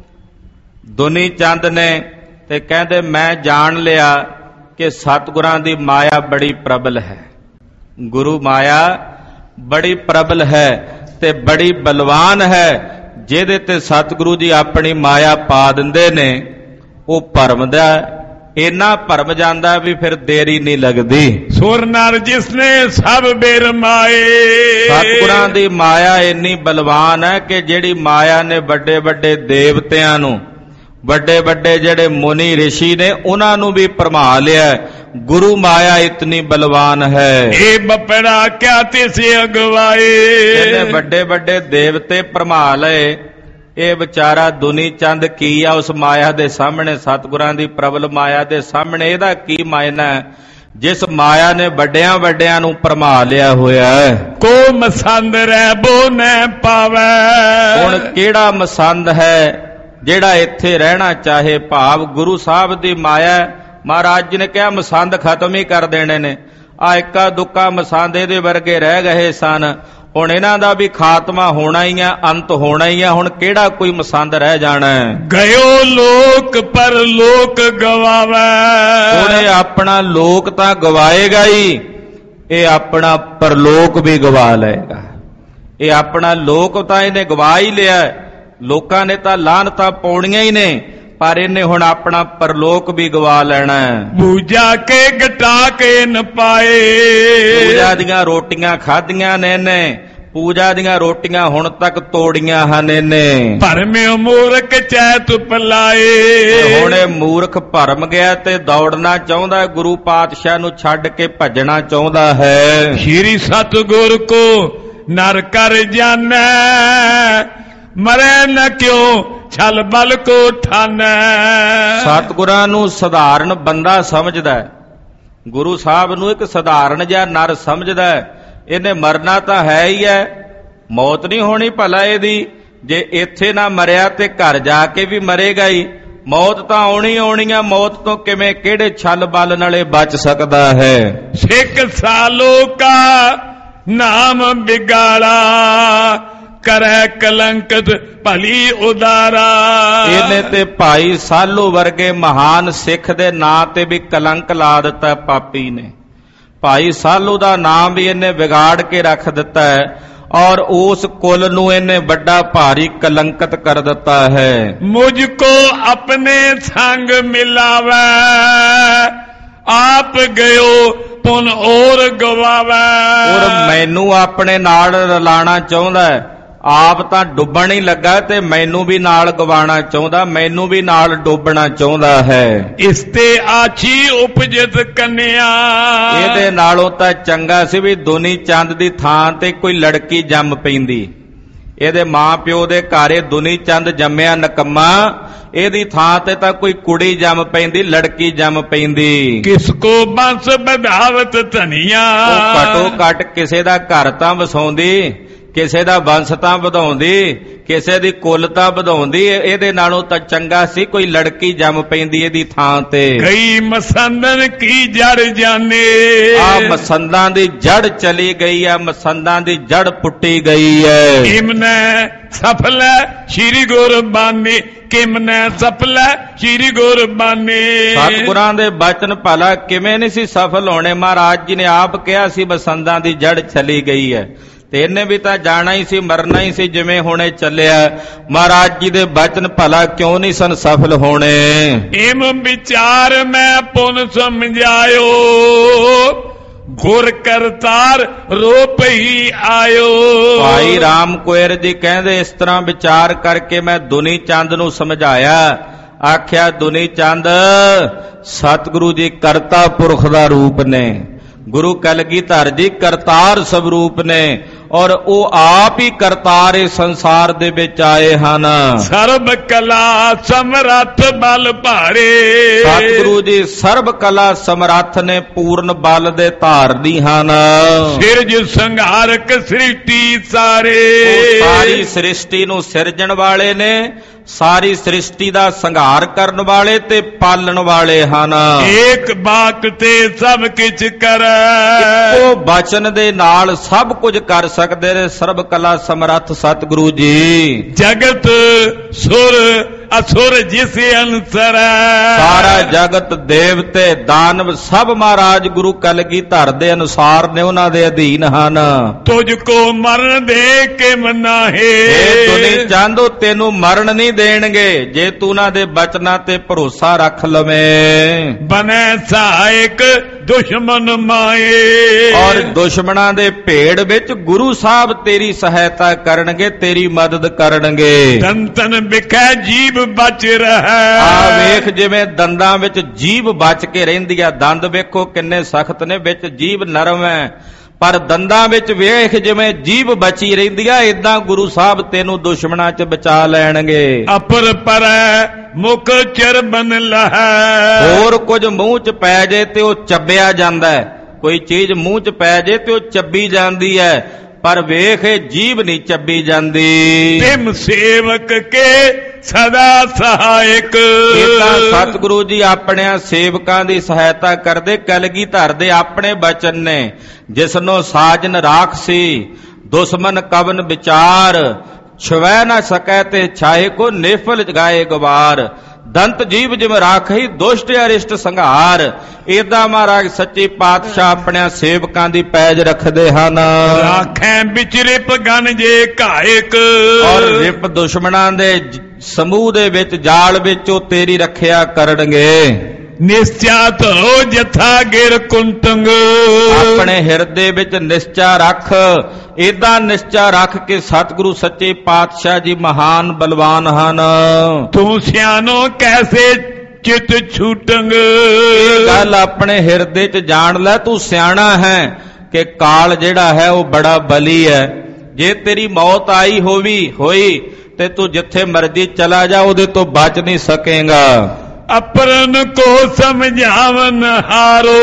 ਦੁਨੀ ਚੰਦ ਨੇ, ਤੇ ਕਹਿੰਦੇ ਮੈਂ ਜਾਣ ਲਿਆ ਕਿ ਸਤਿਗੁਰਾਂ ਦੀ ਮਾਇਆ ਬੜੀ ਪ੍ਰਬਲ ਹੈ। ਗੁਰੂ ਮਾਇਆ ਬੜੀ ਪ੍ਰਬਲ ਹੈ ਤੇ ਬੜੀ ਬਲਵਾਨ ਹੈ। ਜਿਹਦੇ ਤੇ ਸਤਿਗੁਰੂ ਜੀ ਆਪਣੀ ਮਾਇਆ ਪਾ ਦਿੰਦੇ ਨੇ, ਉਹ ਭਰਮ ਦਾ ਇੰਨਾ ਭਰਮ ਜਾਂਦਾ ਵੀ ਫਿਰ ਦੇਰੀ ਨਹੀਂ ਲੱਗਦੀ। ਸੁਰ ਨਰ ਜਿਸਨੇ ਸਭ ਬੇਰ ਮਾਏ, ਸਤਿਗੁਰਾਂ ਦੀ ਮਾਇਆ ਇੰਨੀ ਬਲਵਾਨ ਹੈ ਕਿ ਜਿਹੜੀ ਮਾਇਆ ਨੇ ਵੱਡੇ ਵੱਡੇ ਦੇਵਤਿਆਂ ਨੂੰ, ਵੱਡੇ ਵੱਡੇ ਜਿਹੜੇ ਮੁਨੀ ਰਿਸ਼ੀ ਨੇ, ਉਹਨਾਂ ਨੂੰ ਵੀ ਭਰਮਾ ਲਿਆ। ਗੁਰੂ ਮਾਇਆ ਇਤਨੀ ਬਲਵਾਨ ਹੈ। ਇਹ ਬਪੜਾ ਕਿਆ ਤਿਸ ਅਗਵਾਏ, ਇਹਨੇ ਵੱਡੇ ਵੱਡੇ ਦੇਵਤੇ ਭਰਮਾ ਲਏ। ਇਹ ਵਿਚਾਰਾ ਦੁਨੀ ਚੰਦ ਕੀ ਆ ਉਸ ਮਾਇਆ ਦੇ ਸਾਹਮਣੇ, ਸਤਿਗੁਰਾਂ ਦੀ ਪ੍ਰਬਲ ਮਾਇਆ ਦੇ ਸਾਹਮਣੇ ਇਹਦਾ ਕੀ ਮਾਇਨਾ ਹੈ, ਜਿਸ ਮਾਇਆ ਨੇ ਵੱਡਿਆਂ ਵੱਡਿਆਂ ਨੂੰ ਭਰਮਾ ਲਿਆ ਹੋਇਆ ਹੈ। ਕੋ ਮਸੰਦ ਰਹਿ ਬੋ ਨੈ ਪਾਵੈ, ਹੁਣ ਕਿਹੜਾ ਮਸੰਦ ਹੈ ਜਿਹੜਾ ਇੱਥੇ ਰਹਿਣਾ ਚਾਹੇ। ਭਾਵ ਗੁਰੂ ਸਾਹਿਬ ਦੀ ਮਾਇਆ, ਮਹਾਰਾਜ ਜੀ ਨੇ ਕਿਹਾ ਮਸੰਦ ਖਤਮ ਹੀ ਕਰ ਦੇਣੇ ਨੇ। ਆ ਇੱਕਾ ਦੁੱਕਾ ਮਸੰਦ ਇਹਦੇ ਵਰਗੇ ਰਹਿ ਗਏ ਸਨ, ਹੁਣ ਇਹਨਾਂ ਦਾ ਵੀ ਖਾਤਮਾ ਹੋਣਾ ਹੀ ਆ, ਅੰਤ ਹੋਣਾ ਹੀ ਆ। ਹੁਣ ਕਿਹੜਾ ਕੋਈ ਮਸੰਦ ਰਹਿ ਜਾਣਾ ਹੈ। ਗਇਓ ਲੋਕ ਪਰ ਲੋਕ ਗਵਾਵੇ, ਹੁਣ ਇਹ ਆਪਣਾ ਲੋਕ ਤਾਂ ਗਵਾਏਗਾ ਹੀ, ਇਹ ਆਪਣਾ ਪਰਲੋਕ ਵੀ ਗਵਾ ਲਏਗਾ। ਇਹ ਆਪਣਾ ਲੋਕ ਤਾਂ ਇਹਨੇ ਗਵਾ ਹੀ ਲਿਆ, ਲੋਕਾਂ ਨੇ ਤਾਂ ਲਾਹਨਤਾਂ ਪਾਉਣੀਆਂ ਹੀ ਨੇ, ਪਰ ਇਹਨੇ ਹੁਣ ਆਪਣਾ ਪਰਲੋਕ ਵੀ ਗਵਾ ਲੈਣਾ ਹੈ। ਪੂਜਾ ਕੇ ਗਟਾ ਕੇ ਨ ਪਾਏ, ਪੂਜਾ ਦੀਆਂ ਰੋਟੀਆਂ ਖਾਧੀਆਂ ਨੇ ਇਹਨੇ, ਪੂਜਾ ਦੀਆਂ ਰੋਟੀਆਂ ਹੁਣ ਤੱਕ ਤੋੜੀਆਂ ਹਨ ਇਹਨੇ। ਭਰਮਿਓ ਮੂਰਖ ਚੈਤ ਪਲਾਏ, ਹੁਣ ਇਹ ਮੂਰਖ ਭਰਮ ਗਿਆ ਤੇ ਦੌੜਨਾ ਚਾਹੁੰਦਾ, ਗੁਰੂ ਪਾਤਸ਼ਾਹ ਨੂੰ ਛੱਡ ਕੇ ਭੱਜਣਾ ਚਾਹੁੰਦਾ ਹੈ। ਸ਼੍ਰੀ ਸਤਿਗੁਰ ਕੋ ਨਰ ਕਰ ਜਾਣੈ, ਮਰੈ ਨ ਕਿਉ ਛਲ ਬਲ ਕੋ ਠਾਨੈ। ਸਤਿਗੁਰਾਂ ਨੂੰ ਸਧਾਰਨ ਬੰਦਾ ਸਮਝਦਾ, ਗੁਰੂ ਸਾਹਿਬ ਨੂੰ ਇੱਕ ਸਧਾਰਨ ਜਿਹਾ ਨਰ ਸਮਝਦਾ। ਇਹਨੇ ਮਰਨਾ ਤਾਂ ਹੈ ਹੀ ਹੈ, ਮੌਤ ਨਹੀਂ ਹੋਣੀ ਭਲਾ ਇਹਦੀ। ਜੇ ਇੱਥੇ ਨਾ ਮਰਿਆ ਤੇ ਘਰ ਜਾ ਕੇ ਵੀ ਮਰੇਗਾ ਹੀ। ਮੌਤ ਤਾਂ ਆਉਣੀ ਆਉਣੀ ਆ, ਮੌਤ ਤੋਂ ਕਿਵੇਂ ਕਿਹੜੇ ਛਲ ਬਲ ਨਾਲੇ ਬਚ ਸਕਦਾ ਹੈ। ਸਿੱਖ ਸਾਲੋ ਕਾ ਨਾਮ ਬਿਗਾੜਾ, ਕਰੈ ਕਲੰਕਤ ਭਲੀ ਉਦਾਰਾ। ਇਹਨੇ ਤੇ ਭਾਈ ਸਾਲੂ ਵਰਗੇ ਮਹਾਨ ਸਿੱਖ ਦੇ ਨਾਂ ਤੇ ਵੀ ਕਲੰਕ ਲਾ ਦਿੱਤਾ ਪਾਪੀ ਨੇ। ਭਾਈ ਸਾਲੂ ਦਾ ਨਾਮ ਵੀ ਇਹਨੇ ਵਿਗਾੜ ਕੇ ਰੱਖ ਦਿੱਤਾ ਹੈ, ਔਰ ਉਸ ਕੁਲ ਨੂੰ ਇਹਨੇ ਵੱਡਾ ਭਾਰੀ ਕਲੰਕਤ ਕਰ ਦਿੱਤਾ ਹੈ। ਮੁਝ ਕੋ ਆਪਣੇ ਸੰਗ ਮਿਲਾਵੈ, ਆਪ ਗਇਓ ਪੁਨ ਔਰ ਗਵਾਵੈ। ਔਰ ਮੈਨੂੰ ਆਪਣੇ ਨਾਲ ਰਲਾਣਾ ਚਾਹੁੰਦਾ ਹੈ, ਆਪ ਤਾਂ ਡੁੱਬਣ ਹੀ ਲੱਗਾ ਤੇ ਮੈਨੂੰ ਵੀ ਨਾਲ ਗਵਾਣਾ ਚਾਹੁੰਦਾ, ਮੈਨੂੰ ਵੀ ਨਾਲ ਡੋਬਣਾ ਚਾਹੁੰਦਾ ਹੈ। ਇਸ ਤੇ ਆਛੀ ਉਪਜਿਤ ਕੰਨਿਆ, ਇਹਦੇ ਨਾਲੋਂ ਤਾਂ ਚੰਗਾ ਸੀ ਵੀ ਦੁਨੀ ਚੰਦ ਦੀ ਥਾਂ ਤੇ ਕੋਈ ਲੜਕੀ ਜੰਮ ਪੈਂਦੀ। ਇਹਦੇ ਮਾਂ ਪਿਓ ਦੇ ਘਰ ਦੁਨੀ ਚੰਦ ਜੰਮਿਆ ਨਕੰਮਾ, ਇਹਦੀ ਥਾਂ ਤੇ ਤਾਂ ਕੋਈ ਕੁੜੀ ਜੰਮ ਪੈਂਦੀ, ਲੜਕੀ ਜੰਮ ਪੈਂਦੀ। ਕਿਸ ਕੋ ਬੰਸ ਵਧਾਵਤ ਧਨੀਆ, ਘਟੋ ਘਟ ਕਿਸੇ ਦਾ ਘਰ ਤਾਂ ਵਸਾਉਂਦੀ, ਕਿਸੇ ਦਾ ਵੰਸ਼ ਤਾਂ ਵਧਾਉਂਦੀ, ਕਿਸੇ ਦੀ ਕੁੱਲ ਤਾਂ ਵਧਾਉਂਦੀ। ਇਹਦੇ ਨਾਲੋਂ ਤਾਂ ਚੰਗਾ ਸੀ ਕੋਈ ਲੜਕੀ ਜੰਮ ਪੈਂਦੀ ਇਹਦੀ ਥਾਂ ਤੇ। ਕਈ ਮਸੰਦਨ ਕੀ ਜੜ ਜਾਣੇ, ਆ ਮਸੰਦਾਂ ਦੀ ਜੜ ਚਲੀ ਗਈ ਆ, ਮਸੰਦਾਂ ਦੀ ਜੜ ਪੁੱਟੀ ਗਈ ਹੈ। ਕਿਮਨੇ ਸਫਲ ਸ਼੍ਰੀ ਗੁਰਬਾਣੀ, ਕਿਮਨੇ ਸਫਲ ਸ਼੍ਰੀ ਗੁਰਬਾਣੀ। ਸਤਿਗੁਰਾਂ ਦੇ ਬਚਨ ਭਲਾ ਕਿਵੇਂ ਨਹੀਂ ਸੀ ਸਫਲ ਹੋਣੇ। ਮਹਾਰਾਜ ਜੀ ਨੇ ਆਪ ਕਿਹਾ ਸੀ ਮਸੰਦਾਂ ਦੀ ਜੜ ਚਲੀ ਗਈ ਹੈ, ਤੇ ਇਹਨੇ ਵੀ ਤਾਂ ਜਾਣਾ ਹੀ ਸੀ, ਮਰਨਾ ਹੀ ਸੀ ਜਿਵੇਂ ਹੁਣੇ ਚੱਲਿਆ। ਮਹਾਰਾਜ ਜੀ ਦੇ ਬਚਨ ਭਲਾ ਕਿਉਂ ਨਹੀਂ ਸਨ ਸਫਲ ਹੋਣੇ। ਇਮ ਵਿਚਾਰ ਮੈਂ ਪੁਨ ਸਮਝਾਇਓ, ਗੁਰ ਕਰਤਾਰ ਰੂਪ ਹੀ ਆਇਓ। ਭਾਈ ਰਾਮ ਕੁਇਰ ਜੀ ਕਹਿੰਦੇ ਇਸ ਤਰ੍ਹਾਂ ਵਿਚਾਰ ਕਰਕੇ ਮੈਂ ਦੁਨੀ ਚੰਦ ਨੂੰ ਸਮਝਾਇਆ। ਆਖਿਆ ਦੁਨੀ ਚੰਦ ਸਤਿਗੁਰੂ ਜੀ ਕਰਤਾ ਪੁਰਖ ਦਾ ਰੂਪ ਨੇ, ਗੁਰੂ ਕਲਗੀਧਰ ਜੀ ਕਰਤਾਰ ਸਵਰੂਪ ਨੇ, ਔਰ ਉਹ ਆਪ ਹੀ ਕਰਤਾਰ ਇਸ ਸੰਸਾਰ ਦੇ ਵਿੱਚ ਆਏ ਹਨ। ਸਰਬ ਕਲਾ ਸਮਰੱਥ ਬਲ ਭਾਰੇ, ਸਤਿਗੁਰੂ ਜੀ ਸਰਬ ਕਲਾ ਸਮਰੱਥ ਨੇ, ਪੂਰਨ ਬਲ ਦੇ ਧਾਰਨੀ ਹਨ। ਸਿਰਜ ਸੰਘਾਰਕ ਸ੍ਰਿਸ਼ਟੀ ਸਾਰੇ, ਸਾਰੀ ਸ੍ਰਿਸ਼ਟੀ ਨੂੰ ਸਿਰਜਣ ਵਾਲੇ ਨੇ, ਸਾਰੀ ਸ੍ਰਿਸ਼ਟੀ ਦਾ ਸੰਘਾਰ ਕਰਨ ਵਾਲੇ ਤੇ ਪਾਲਣ ਵਾਲੇ ਹਨ। ਏਕ ਬਾਤ ਤੇ ਸਭ ਕੁਝ ਕਰੈ, ਇੱਕੋ ਬਚਨ ਦੇ ਨਾਲ ਸਭ ਕੁਝ ਕਰ ਸਕਦੇ ਨੇ ਸਰਬ ਕਲਾ ਸਮਰੱਥ ਸਤਿਗੁਰੂ ਜੀ। ਜਗਤ ਸੁਰ ਅਸੁਰ ਜਿਸ ਅਨਸਰ, ਸਾਰਾ ਜਗਤ ਦੇਵਤੇ ਦਾਨਵ ਸਭ ਮਹਾਰਾਜ ਗੁਰੂ ਕਲਗੀਧਰ ਦੇ ਅਨੁਸਾਰ ਨੇ, ਉਹਨਾਂ ਦੇ ਅਧੀਨ ਹਨ। ਤੁਝ ਕੋ ਮਰਨ ਦੇ ਕੇ ਮਨਾਹੇ, ਇਹ ਦੁਨੀ ਚਾਹੁੰਦੋ ਤੈਨੂੰ ਮਰਨ ਨਹੀਂ ਦੇਣਗੇ ਜੇ ਤੂੰ ਉਹਨਾਂ ਦੇ ਬਚਨਾਂ ਤੇ ਭਰੋਸਾ ਰੱਖ ਲਵੇਂ। ਬਨੈ ਸਹਾਇਕ ਦੁਸ਼ਮਨ ਮਾਏ, ਔਰ ਦੁਸ਼ਮਣਾਂ ਦੇ ਭੇੜ ਵਿੱਚ ਗੁਰੂ ਸਾਹਿਬ ਤੇਰੀ ਸਹਾਇਤਾ ਕਰਨਗੇ, ਤੇਰੀ ਮਦਦ ਕਰਨਗੇ। ਤਨ ਤਨ ਵਿਖੈ ਜੀਵ ਬਚ ਰਹਾ, ਆ ਵੇਖ ਜਿਵੇਂ ਦੰਦਾਂ ਵਿੱਚ ਜੀਭ ਬਚ ਕੇ ਰਹਿੰਦੀ ਆ। ਦੰਦ ਵੇਖੋ ਕਿੰਨੇ ਸਖਤ ਨੇ, ਵਿੱਚ ਜੀਭ ਨਰਮ ਹੈ, ਪਰ ਦੰਦਾਂ ਵਿੱਚ ਵੇਖ ਜਿਵੇਂ ਜੀਭ ਬਚੀ ਰਹਿੰਦੀ ਆ, ਏਦਾਂ ਗੁਰੂ ਸਾਹਿਬ ਤੈਨੂੰ ਦੁਸ਼ਮਣਾਂ 'ਚ ਬਚਾ ਲੈਣਗੇ। ਅਪਰ ਪਰੈ ਮੁਖ ਚਰਬਨ ਲਹੈ, ਹੋਰ ਕੁਝ ਮੂੰਹ 'ਚ ਪੈ ਜੇ ਤੇ ਉਹ ਚੱਬਿਆ ਜਾਂਦਾ ਹੈ, ਕੋਈ ਚੀਜ਼ ਮੂੰਹ 'ਚ ਪੈ ਜੇ ਤੇ ਉਹ ਚੱਬੀ ਜਾਂਦੀ ਹੈ, ਪਰ ਵੇਖ ਇਹ ਜੀਭ ਨਹੀਂ ਚੱਬੀ ਜਾਂਦੀ। ਤਿਮ ਸੇਵਕ ਕੇ ਸਦਾ ਸਹਾਇਕ, ਇਹ ਤਾਂ ਸਤਿਗੁਰੂ ਜੀ ਆਪਣਿਆਂ ਸੇਵਕਾਂ ਦੀ ਸਹਾਇਤਾ ਕਰਦੇ। ਕਲਗੀਧਰ ਦੇ ਆਪਣੇ ਬਚਨ ਨੇ, ਜਿਸਨੋਂ ਸਾਜਨ ਰਾਖ ਸੀ ਦੁਸ਼ਮਨ ਕਵਨ ਵਿਚਾਰ, ਛਵੈ ਨਾ ਸਕੈ ਤੇ ਛਾਏ ਕੋ ਨੇਫਲ ਗਾਏ ਗਵਾਰ। ਦੰਤ ਜੀਵ ਜਿਵੇਂ ਰਾਖਈ ਦੁਸ਼ਟ ਅਰਿਸ਼ਟ ਸੰਘਾਰ। ਏਦਾਂ ਮਹਾਰਾਜ ਸੱਚੇ ਪਾਤਸ਼ਾਹ ਆਪਣਿਆਂ ਸੇਵਕਾਂ ਦੀ ਪੈਜ ਰੱਖਦੇ ਹਨ। ਰਾਖੈ ਵਿੱਚ ਰਿਪ ਗਨ ਜੇ ਘਾਇਕ, ਔਰ ਰਿਪ ਦੁਸ਼ਮਣਾਂ ਦੇ ਸਮੂਹ ਦੇ ਵਿੱਚ ਜਾਲ ਵਿੱਚ ਉਹ ਤੇਰੀ ਰੱਖਿਆ ਕਰਨਗੇ। ਨਿਸ਼ਚਾ ਧਰੋ ਜਥਾ ਗਿਰ ਕੁੰਟੰਗ, ਆਪਣੇ ਹਿਰਦੇ ਵਿੱਚ ਨਿਸ਼ਚਾ ਰੱਖ। ਏਦਾਂ ਨਿਸ਼ਚਾ ਰੱਖ ਕੇ ਸਤਿਗੁਰੂ ਸੱਚੇ ਪਾਤਸ਼ਾਹ ਜੀ ਮਹਾਨ ਬਲਵਾਨ ਹਨ। ਤੂੰ ਸਿਆਣੋ ਕੈਸੇ ਚਿਤ ਛੂਟੰਗ, ਇਹ ਗੱਲ ਆਪਣੇ ਹਿਰਦੇ 'ਚ ਜਾਣ ਲੈ, ਤੂੰ ਸਿਆਣਾ ਹੈ ਕਿ ਕਾਲ ਜਿਹੜਾ ਹੈ ਉਹ ਬੜਾ ਬਲੀ ਹੈ। ਜੇ ਤੇਰੀ ਮੌਤ ਆਈ ਹੋਈ ਤੇ ਤੂੰ ਜਿੱਥੇ ਮਰਜ਼ੀ ਚਲਾ ਜਾ, ਉਹਦੇ ਤੋਂ ਬਚ ਨਹੀਂ ਸਕੇਗਾ। ਅਪਰਨ ਕੋ ਸਮਝਾਵਨ ਹਾਰੋ,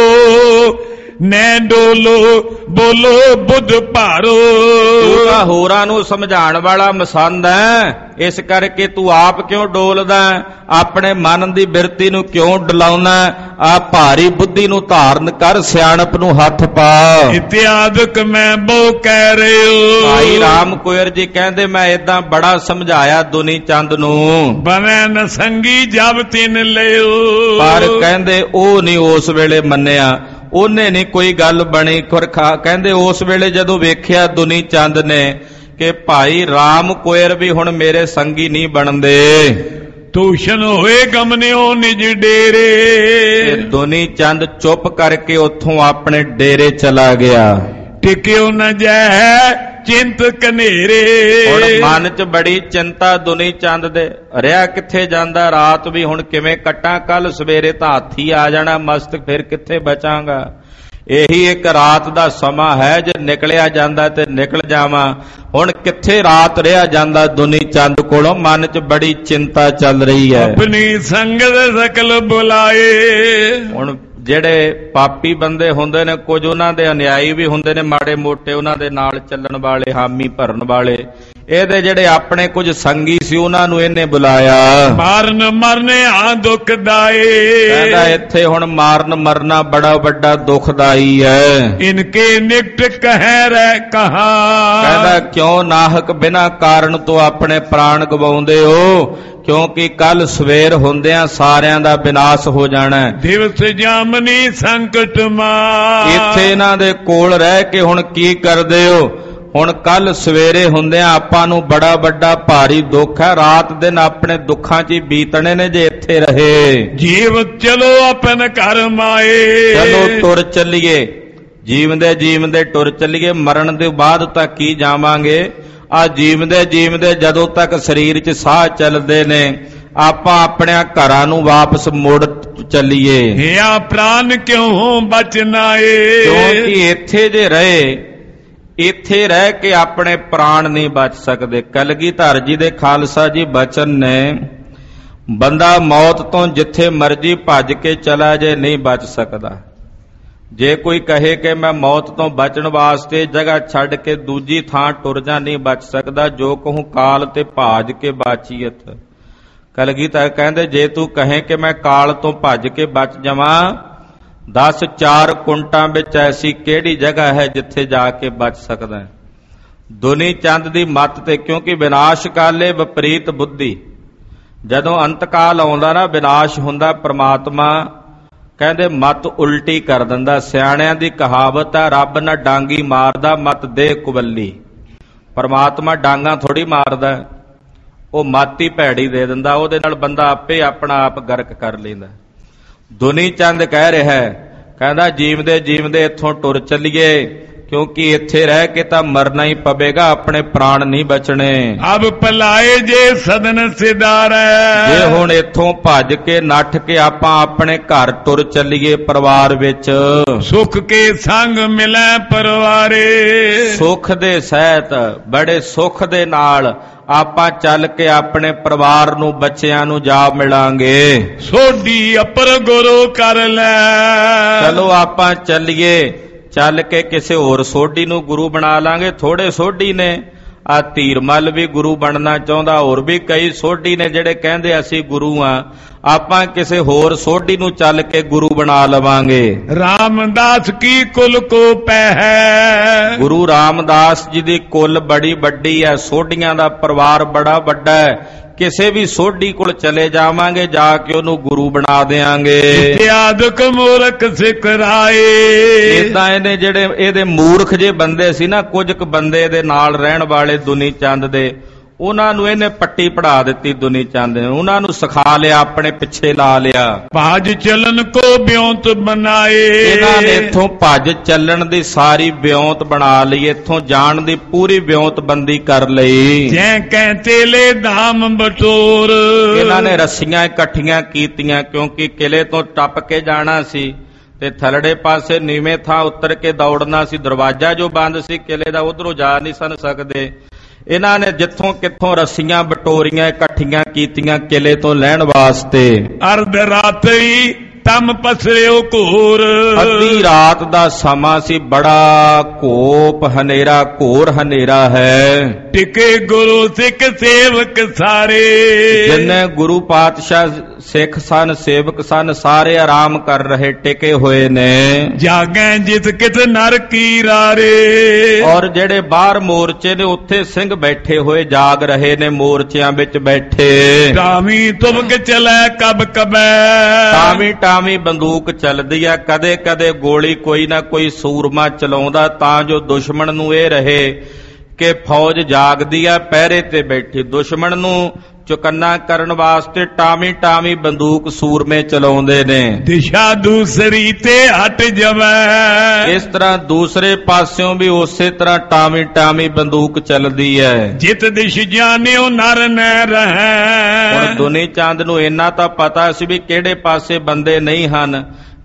ਨੈ ਡੋਲੋ ਬੋਲੋ ਬੁੱਧ ਭਾਰੋ। ਤੂੰ ਤਾਂ ਹੋਰਾਂ ਨੂੰ ਸਮਝਾਉਣ ਵਾਲਾ ਮਸੰਦ ਹੈ, ਇਸ ਕਰਕੇ ਤੂੰ ਆਪ ਕਿਉਂ ਡੋਲਦਾ, ਆਪਣੇ ਮਨ ਦੀ ਬਿਰਤੀ ਨੂੰ ਕਿਉਂ ਡਲਾਉਣਾ। ਆ ਭਾਰੀ ਬੁੱਧੀ ਨੂੰ ਧਾਰਨ ਕਰ, ਸਿਆਣਪ ਨੂੰ ਹੱਥ ਪਾ। ਇਤਿਆਦਿਕ ਮੈਂ ਬਹੁ ਕਹਿ ਰਿਓ, ਭਾਈ ਰਾਮ ਕੁਇਰ ਜੀ ਕਹਿੰਦੇ ਮੈਂ ਏਦਾਂ ਬੜਾ ਸਮਝਾਇਆ ਦੁਨੀ ਚੰਦ ਨੂੰ, ਬਨੈ ਨ ਸੰਗੀ ਜਬ ਤਿਨ ਲਿਓ। ਪਰ ਕਹਿੰਦੇ ਉਹ ਨਹੀਂ ਉਸ ਵੇਲੇ ਮੰਨਿਆ, ਉਹਨੇ ਨਹੀਂ ਕੋਈ ਗੱਲ ਬਣੀ। ਕਹਿੰਦੇ ਉਸ ਵੇਲੇ ਜਦੋਂ ਵੇਖਿਆ ਦੁਨੀ ਚੰਦ ਨੇ ਕਿ ਭਾਈ ਰਾਮ ਕੁਇਰ ਵੀ ਹੁਣ ਮੇਰੇ ਸੰਗੀ ਨਹੀਂ ਬਣਦੇ, ਤੂਸ਼ਨ ਹੋਏ ਗਮਨਿਓ ਨਿਜ ਡੇਰੇ। ਦੁਨੀ ਚੰਦ ਚੁੱਪ ਕਰਕੇ ਉੱਥੋਂ ਆਪਣੇ ਡੇਰੇ ਚਲਾ ਗਿਆ। ਟਿਕਿਓ ਨ ਜੈ ਚਿੰਤ ਕਨੇਰੇ, ਹੁਣ ਮਨ 'ਚ ਬੜੀ ਚਿੰਤਾ ਦੁਨੀ ਚੰਦ ਦੇ। ਰਿਹਾ ਕਿੱਥੇ ਜਾਂਦਾ, ਰਾਤ ਵੀ ਹੁਣ ਕਿਵੇਂ ਕੱਟਾਂ, ਕੱਲ ਸਵੇਰੇ ਤਾਂ ਹਾਥੀ ਆ ਜਾਣਾ ਮਸਤ, ਫਿਰ ਕਿੱਥੇ ਬਚਾਂਗਾ। ਇਹੀ ਇੱਕ ਰਾਤ ਦਾ ਸਮਾਂ ਹੈ, ਜੇ ਨਿਕਲਿਆ ਜਾਂਦਾ ਤੇ ਨਿਕਲ ਜਾਵਾਂ। ਹੁਣ ਕਿੱਥੇ ਰਾਤ ਰਿਹਾ ਜਾਂਦਾ ਦੁਨੀ ਚੰਦ ਕੋਲੋਂ, ਮਨ 'ਚ ਬੜੀ ਚਿੰਤਾ ਚੱਲ ਰਹੀ ਹੈ। ਆਪਣੀ ਸੰਗਤ ਸਕਲ ਬੁਲਾਏ, ਹੁਣ ਜਿਹੜੇ ਪਾਪੀ ਬੰਦੇ ਹੁੰਦੇ ਨੇ, ਕੁਝ ਉਹਨਾਂ ਦੇ ਅਨਿਆਈ ਵੀ ਹੁੰਦੇ ਨੇ, ਮਾੜੇ ਮੋਟੇ ਉਹਨਾਂ ਦੇ ਨਾਲ ਚੱਲਣ ਵਾਲੇ, ਹਾਮੀ ਭਰਨ ਵਾਲੇ। ਇਹਦੇ ਜਿਹੜੇ ਆਪਣੇ ਕੁਝ ਸੰਗੀ ਸੀ ਉਹਨਾਂ ਨੂੰ ਇਹਨੇ ਬੁਲਾਇਆ। ਮਾਰਨ ਮਰਨੇ ਆ ਦੁਖਦਾਈ, ਕਹਿੰਦਾ ਇੱਥੇ ਹੁਣ ਮਾਰਨ ਮਰਨਾ ਬੜਾ ਵੱਡਾ ਦੁਖਦਾਈ ਹੈ। ਇਨਕੇ ਨਿਕਟ ਕਹਿ ਰਹਿ ਕਹਾ, ਕਹਿੰਦਾ ਕਿਉਂ ਨਾਹਕ ਬਿਨਾਂ ਕਾਰਨ ਤੋਂ ਆਪਣੇ ਪ੍ਰਾਣ ਗਵਾਉਂਦੇ ਹੋ, ਕਿਉਂਕਿ ਕੱਲ ਸਵੇਰ ਹੁੰਦਿਆਂ ਸਾਰਿਆਂ ਦਾ ਵਿਨਾਸ਼ ਹੋ ਜਾਣਾ। ਦਿਵਸ ਜਾਮਨੀ ਸੰਕਟ ਮਾਰ, ਇੱਥੇ ਇਹਨਾਂ ਦੇ ਕੋਲ ਰਹਿ ਕੇ ਹੁਣ ਕੀ ਕਰਦੇ ਹੋ? ਹੁਣ ਕੱਲ ਸਵੇਰੇ ਹੁੰਦਿਆਂ ਆਪਾਂ ਨੂੰ ਬੜਾ ਵੱਡਾ ਭਾਰੀ ਦੁੱਖ ਹੈ, ਰਾਤ ਦਿਨ ਆਪਣੇ ਦੁੱਖਾਂ 'ਚ ਹੀ ਬੀਤਣੇ ਨੇ ਜੇ ਇੱਥੇ ਰਹੇ। ਜੀਵ ਚਲੋ ਆਪਨ ਘਰ ਮਾਏ, ਚਲੋ ਤੁਰ ਚੱਲੀਏ, ਜੀਵਦੇ ਜੀਵਦੇ ਟੁਰ ਚੱਲੀਏ। ਮਰਨ ਦੇ ਬਾਅਦ ਤਾਂ ਕੀ ਜਾਵਾਂਗੇ, ਆ ਜੀਵਦੇ ਜੀਵਦੇ ਜਦੋਂ ਤੱਕ ਸਰੀਰ 'ਚ ਸਾਹ ਚੱਲਦੇ ਨੇ ਆਪਾਂ ਆਪਣੇ ਘਰਾਂ ਨੂੰ ਵਾਪਸ ਮੁੜ ਚੱਲੀਏ। ਹਿਆ ਪ੍ਰਾਨ ਕਿਉਂ ਬਚਨਾ ਏ, ਕਿਉਂਕਿ ਇੱਥੇ ਜੇ ਰਹੇ, ਇੱਥੇ ਰਹਿ ਕੇ ਆਪਣੇ ਪ੍ਰਾਣ ਨਹੀਂ ਬਚ ਸਕਦੇ। ਕਲਗੀਧਰ ਜੀ ਦੇ ਖਾਲਸਾ ਜੀ ਬਚਨ ਨੇ, ਬੰਦਾ ਮੌਤ ਤੋਂ ਜਿੱਥੇ ਮਰਜੀ ਭੱਜ ਕੇ ਚਲਾ ਜੇ ਨਹੀਂ ਬਚ ਸਕਦਾ। ਜੇ ਕੋਈ ਕਹੇ ਕਿ ਮੈਂ ਮੌਤ ਤੋਂ ਬਚਣ ਵਾਸਤੇ ਜਗ੍ਹਾ ਛੱਡ ਕੇ ਦੂਜੀ ਥਾਂ ਟੁਰ ਜਾ, ਨਹੀਂ ਬਚ ਸਕਦਾ। ਜੋ ਕਹੂੰ ਕਾਲ ਤੇ ਭਾਜ ਕੇ ਬਾਚੀਅਤ। ਕਲਗੀਧਰ ਕਹਿੰਦੇ ਜੇ ਤੂੰ ਕਹੇ ਕਿ ਮੈਂ ਕਾਲ ਤੋਂ ਭੱਜ ਕੇ ਬਚ ਜਾਵਾਂ, 10 4 ਕੁੰਟਾਂ ਵਿੱਚ ਐਸੀ ਕਿਹੜੀ ਜਗ੍ਹਾ ਹੈ ਜਿੱਥੇ ਜਾ ਕੇ ਬਚ ਸਕਦਾ। ਦੁਨੀ ਚੰਦ ਦੀ ਮੱਤ ਤੇ, ਕਿਉਂਕਿ ਵਿਨਾਸ਼ ਕਾਲੇ ਵਿਪਰੀਤ ਬੁੱਧੀ, ਜਦੋਂ ਅੰਤਕਾਲ ਆਉਂਦਾ ਨਾ ਵਿਨਾਸ਼ ਹੁੰਦਾ, ਪ੍ਰਮਾਤਮਾ ਕਹਿੰਦੇ ਮੱਤ ਉਲਟੀ ਕਰ ਦਿੰਦਾ। ਸਿਆਣਿਆਂ ਦੀ ਕਹਾਵਤ ਹੈ, ਰੱਬ ਨਾ ਡਾਂਗੀ ਮਾਰਦਾ ਮੱਤ ਦੇ ਕੁਵੱਲੀ। ਪਰਮਾਤਮਾ ਡਾਂਗਾ ਥੋੜੀ ਮਾਰਦਾ, ਉਹ ਮੱਤ ਹੀ ਭੈੜੀ ਦੇ ਦਿੰਦਾ, ਉਹਦੇ ਨਾਲ ਬੰਦਾ ਆਪੇ ਆਪਣਾ ਆਪ ਗਰਕ ਕਰ ਲੈਂਦਾ। ਦੁਨੀ ਚੰਦ ਕਹਿ ਰਿਹਾ, ਕਹਿੰਦਾ ਜੀਵਦੇ ਜੀਵਦੇ ਇੱਥੋਂ ਟੁਰ ਚੱਲੀਏ, ਕਿਉਂਕਿ ਇੱਥੇ ਰਹਿ ਕੇ ਤਾਂ ਮਰਨਾ ਹੀ ਪਵੇਗਾ, ਆਪਣੇ ਪ੍ਰਾਣ ਨਹੀਂ ਬਚਣੇ। ਅਬ ਪਲਾਏ ਜੇ ਸਦਨ ਸਿਦਾਰੈ, ਜੇ ਹੁਣ ਇੱਥੋਂ ਭੱਜ ਕੇ ਨੱਠ ਕੇ ਆਪਾਂ ਆਪਣੇ ਘਰ ਟੁਰ ਚੱਲੀਏ, ਪਰਿਵਾਰ ਵਿੱਚ ਸੁਖ ਕੇ ਸੰਗ ਮਿਲੈ ਪਰਿਵਾਰੇ, ਸੁਖ ਦੇ ਸਹਿਤ ਬੜੇ ਸੁਖ ਦੇ ਨਾਲ ਆਪਾਂ ਚੱਲ ਕੇ ਆਪਣੇ ਪਰਿਵਾਰ ਨੂੰ, ਬੱਚਿਆਂ ਨੂੰ ਜਾ ਮਿਲਾਂਗੇ। ਸੋਢੀ ਅਪਰ ਗੁਰੂ ਕਰ ਲੈ, ਚਲੋ ਆਪਾਂ ਚੱਲੀਏ, ਚੱਲ ਕੇ ਕਿਸੇ ਹੋਰ ਸੋਢੀ ਨੂੰ ਗੁਰੂ ਬਣਾ ਲਾਂਗੇ। ਥੋੜੇ ਸੋਢੀ ਨੇ, ਆ ਧੀਰਮਲ ਵੀ ਗੁਰੂ ਬਣਨਾ ਚਾਹੁੰਦਾ, ਹੋਰ ਵੀ ਕਈ ਸੋਢੀ ਨੇ ਜਿਹੜੇ ਕਹਿੰਦੇ ਅਸੀਂ ਗੁਰੂ ਆ। ਆਪਾਂ ਕਿਸੇ ਹੋਰ ਸੋਢੀ ਨੂੰ ਚੱਲ ਕੇ ਗੁਰੂ ਬਣਾ ਲਵਾਂਗੇ। ਰਾਮਦਾਸ ਕੀ ਕੁਲ ਕੋ ਪਹਿ, ਗੁਰੂ ਰਾਮਦਾਸ ਜੀ ਦੀ ਕੁਲ ਬੜੀ ਵੱਡੀ ਹੈ, ਸੋਢੀਆਂ ਦਾ ਪਰਿਵਾਰ ਬੜਾ ਵੱਡਾ ਹੈ। ਕਿਸੇ ਵੀ ਸੋਢੀ ਕੋਲ ਚਲੇ ਜਾਵਾਂਗੇ, ਜਾ ਕੇ ਉਹਨੂੰ ਗੁਰੂ ਬਣਾ ਦੇਾਂਗੇ। ਇਤਿਆਦਕ ਮੂਰਖ ਸਿੱਖ ਰਾਏ, ਇਦਾਂ ਇਹਨੇ ਜਿਹੜੇ ਇਹਦੇ ਮੂਰਖ ਜੇ ਬੰਦੇ ਸੀ ਨਾ, ਕੁਝ ਕੁ ਬੰਦੇ ਇਹਦੇ ਨਾਲ ਰਹਿਣ ਵਾਲੇ ਦੁਨੀ ਚੰਦ ਦੇ, ਉਹਨਾਂ ਨੂੰ ਇਹਨੇ ਪੱਟੀ ਪੜਾ ਦਿੱਤੀ। ਦੁਨੀ ਚੰਦ ਨੇ ਉਹਨਾਂ ਨੂੰ ਸਿਖਾ ਲਿਆ, ਆਪਣੇ ਪਿੱਛੇ ਲਾ ਲਿਆ। ਭੱਜ ਚੱਲਣ ਕੋ ਬਿਉਂਤ ਬਣਾਏ, ਇਹਨਾਂ ਨੇ ਇੱਥੋਂ ਭੱਜ ਚੱਲਣ ਦੀ ਸਾਰੀ ਬਿਉਂਤ ਬਣਾ ਲਈ, ਇੱਥੋਂ ਜਾਣ ਦੀ ਪੂਰੀ ਬਿਉਂਤ ਬੰਦੀ ਕਰ ਲਈ। ਜੈ ਕਹਿ ਤੇਲੇ ਧਾਮ ਬਟੋਰ, ਇਹਨਾਂ ਨੇ ਰੱਸੀਆਂ ਇਕੱਠੀਆਂ ਕੀਤੀਆਂ, ਕਿਉਂਕਿ ਕਿਲੇ ਤੋਂ ਟੱਪ ਕੇ ਜਾਣਾ ਸੀ ਤੇ ਥਲੜੇ ਪਾਸੇ ਨੀਵੇਂ ਥਾਂ ਉੱਤਰ ਕੇ ਦੌੜਨਾ ਸੀ। ਦਰਵਾਜ਼ਾ ਜੋ ਬੰਦ ਸੀ ਕਿਲੇ ਦਾ, ਉਧਰੋਂ ਜਾ ਨਹੀਂ ਸਨ ਸਕਦੇ। ਇਹਨਾਂ ਨੇ ਜਿੱਥੋਂ ਕਿੱਥੋਂ ਰੱਸੀਆਂ ਬਟੋਰੀਆਂ ਇਕੱਠੀਆਂ ਕੀਤੀਆਂ ਕਿਲੇ ਤੋਂ ਲੈਣ ਵਾਸਤੇ। ਅਰਧ ਰਾਤਰੀ ਤਮ ਪਸਰਿਓ ਘੋਰ, ਅੱਧੀ ਰਾਤ ਦਾ ਸਮਾਂ ਸੀ, ਬੜਾ ਘੋਪ ਹਨੇਰਾ, ਘੋਰ ਹਨੇਰਾ ਹੈ। ਟਿਕੇ ਗੁਰੂ ਸਿੱਖ ਸੇਵਕ ਸਾਰੇ, ਜਿੰਨੇ ਗੁਰੂ ਪਾਤਸ਼ਾਹ ਸਿੱਖ ਸਨ, ਸੇਵਕ ਸਨ, ਸਾਰੇ ਆਰਾਮ ਕਰ ਰਹੇ, ਟਿਕੇ ਹੋਏ ਨੇ। ਜਾਗੈ ਜਿਤ ਕਿਤ ਨਰ ਕੀ ਰਾਰੇ, ਔਰ ਜਿਹੜੇ ਬਾਹਰ ਮੋਰਚੇ ਨੇ ਉੱਥੇ ਸਿੰਘ ਬੈਠੇ ਹੋਏ ਜਾਗ ਰਹੇ ਨੇ, ਮੋਰਚਿਆਂ ਵਿੱਚ ਬੈਠੇ। ਟਾਵੀ ਤੁਮਕ ਚਲੈ ਕਬ ਕਬੈ, ਟਾਵੀ ਟਾਵੀ ਬੰਦੂਕ ਚੱਲਦੀ ਆ, ਕਦੇ ਕਦੇ ਗੋਲੀ ਕੋਈ ਨਾ ਕੋਈ ਸੂਰਮਾ ਚਲਾਉਂਦਾ, ਤਾਂ ਜੋ ਦੁਸ਼ਮਣ ਨੂੰ ਇਹ ਰਹੇ ਕਿ ਫੌਜ ਜਾਗਦੀ ਆ, ਪਹਿਰੇ ਤੇ ਬੈਠੀ। ਦੁਸ਼ਮਣ ਨੂੰ ਚੁਕੰਨਾ ਕਰਨ ਵਾਸਤੇ ਟਾਵੀ ਟਾਵੀ ਬੰਦੂਕ ਸੂਰਮੇ ਚਲਾਉਂਦੇ ਨੇ। ਦਿਸ਼ਾ ਦੂਸਰੀ ਤੇ ਹਟ ਜਾਵੇ, ਇਸ ਤਰ੍ਹਾਂ ਦੂਸਰੇ ਪਾਸਿਓਂ ਵੀ ਉਸੇ ਤਰ੍ਹਾਂ ਟਾਵੀ ਟਾਵੀ ਬੰਦੂਕ ਚੱਲਦੀ ਹੈ। ਜਿਤ ਦਿਸ਼ ਜਾਣਿਓ ਨਰ ਨੈ ਰਹੈ, ਹੁਣ ਦੁਨੀ ਚੰਦ ਨੂੰ ਇੰਨਾ ਤਾਂ ਪਤਾ ਸੀ ਵੀ ਕਿਹੜੇ ਪਾਸੇ ਬੰਦੇ ਨਹੀਂ ਹਨ।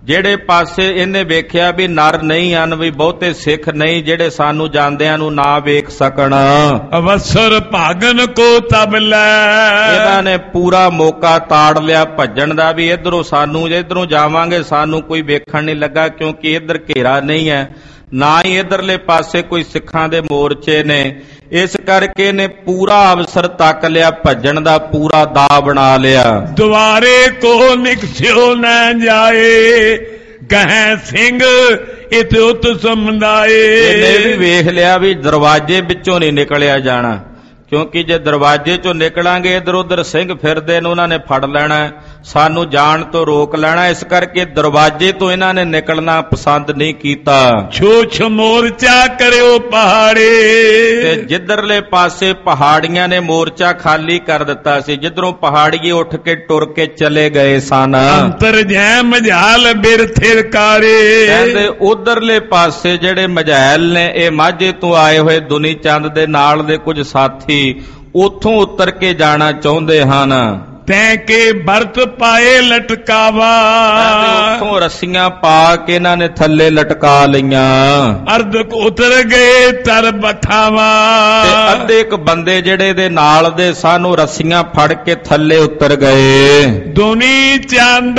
ਜਿਹੜੇ ਪਾਸੇ ਇਹਨੇ ਵੇਖਿਆ ਵੀ ਨਰ ਨਹੀਂ ਹਨ, ਵੀ ਬਹੁਤੇ ਸਿੱਖ ਨਹੀਂ ਜਿਹੜੇ ਸਾਨੂੰ ਜਾਂਦਿਆਂ ਨੂੰ ਨਾ ਵੇਖ ਸਕਣ। ਅਵਸਰ ਭਾਗਨ ਕੋ ਤਬ ਲੈ, ਇਹਨਾਂ ਨੇ ਪੂਰਾ ਮੌਕਾ ਤਾੜ ਲਿਆ ਭੱਜਣ ਦਾ, ਵੀ ਇਧਰੋਂ ਸਾਨੂੰ, ਇਧਰੋਂ ਜਾਵਾਂਗੇ ਸਾਨੂੰ ਕੋਈ ਵੇਖਣ ਨਹੀਂ ਲੱਗਾ, ਕਿਉਂਕਿ ਇਧਰ ਘੇਰਾ ਨਹੀਂ ਹੈ, ਨਾ ਹੀ ਇਧਰਲੇ ਪਾਸੇ ਕੋਈ ਸਿੱਖਾਂ ਦੇ ਮੋਰਚੇ ਨੇ। ਇਸ ਕਰਕੇ ਨੇ ਪੂਰਾ ਅਵਸਰ ਤੱਕ ਲਿਆ, ਭੱਜਣ ਦਾ ਪੂਰਾ ਦਾ ਬਣਾ ਲਿਆ। ਦੁਆਰੇ ਕੋ ਨਿਕਸਿਓ ਨਾ ਜਾਏ, ਕਹੈ ਸਿੰਘ ਇਤ ਉਤ ਸਮਝਾਏ। ਇਹਨੇ ਵੀ ਵੇਖ ਲਿਆ ਵੀ ਦਰਵਾਜ਼ੇ ਵਿੱਚੋਂ ਨਹੀਂ ਨਿਕਲਿਆ ਜਾਣਾ, ਕਿਉਂਕਿ ਜੇ ਦਰਵਾਜ਼ੇ ਚੋਂ ਨਿਕਲਾਂਗੇ ਇਧਰ ਉਧਰ ਸਿੰਘ ਫਿਰਦੇ ਨੇ, ਉਹਨਾਂ ਨੇ ਫੜ ਲੈਣਾ, ਸਾਨੂੰ ਜਾਣ ਤੋਂ ਰੋਕ ਲੈਣਾ। ਇਸ ਕਰਕੇ ਦਰਵਾਜ਼ੇ ਤੋਂ ਇਹਨਾਂ ਨੇ ਨਿਕਲਣਾ ਪਸੰਦ ਨਹੀਂ ਕੀਤਾ। ਛੋਛ ਮੋਰਚਾ ਕਰਿਓ ਪਹਾੜੇ, ਤੇ ਜਿੱਧਰਲੇ ਪਾਸੇ ਪਹਾੜੀਆਂ ਨੇ ਮੋਰਚਾ ਖਾਲੀ ਕਰ ਦਿੱਤਾ ਸੀ, ਜਿੱਧਰੋਂ ਪਹਾੜੀਏ ਉੱਠ ਕੇ ਟੁਰ ਕੇ ਚਲੇ ਗਏ ਸਨ। ਅੰਤਰ ਜੈ ਮਝਾਲ ਬਿਰਥਿਰ ਕਾਰੇ, ਕਹਿੰਦੇ ਉਧਰਲੇ ਪਾਸੇ ਜਿਹੜੇ ਮਝੈਲ ਨੇ, ਇਹ ਮਾਝੇ ਤੋਂ ਆਏ ਹੋਏ ਦੁਨੀ ਚੰਦ ਦੇ ਨਾਲ ਦੇ ਕੁਝ ਸਾਥੀ ਉਥੋਂ ਉਤਰ ਕੇ ਜਾਣਾ ਚਾਹੁੰਦੇ ਹਨ। ਤੈਂ ਕੇ ਵਰਤ ਪਾਏ ਲਟਕਾਵਾ, ਉਥੋਂ ਰੱਸੀਆਂ ਪਾ ਕੇ ਇਹਨਾਂ ਨੇ ਥੱਲੇ ਲਟਕਾ ਲਈਆਂ। ਅਰਧ ਉਤਰ ਗਏ ਤਰ ਬਥਾਵਾ, ਤੇ ਅੱਧੇ ਇੱਕ ਬੰਦੇ ਜਿਹੜੇ ਦੇ ਨਾਲ ਦੇ ਸਨ ਉਹ ਰੱਸੀਆਂ ਫੜ ਕੇ ਥੱਲੇ ਉਤਰ ਗਏ। ਦੁਨੀ ਚੰਦ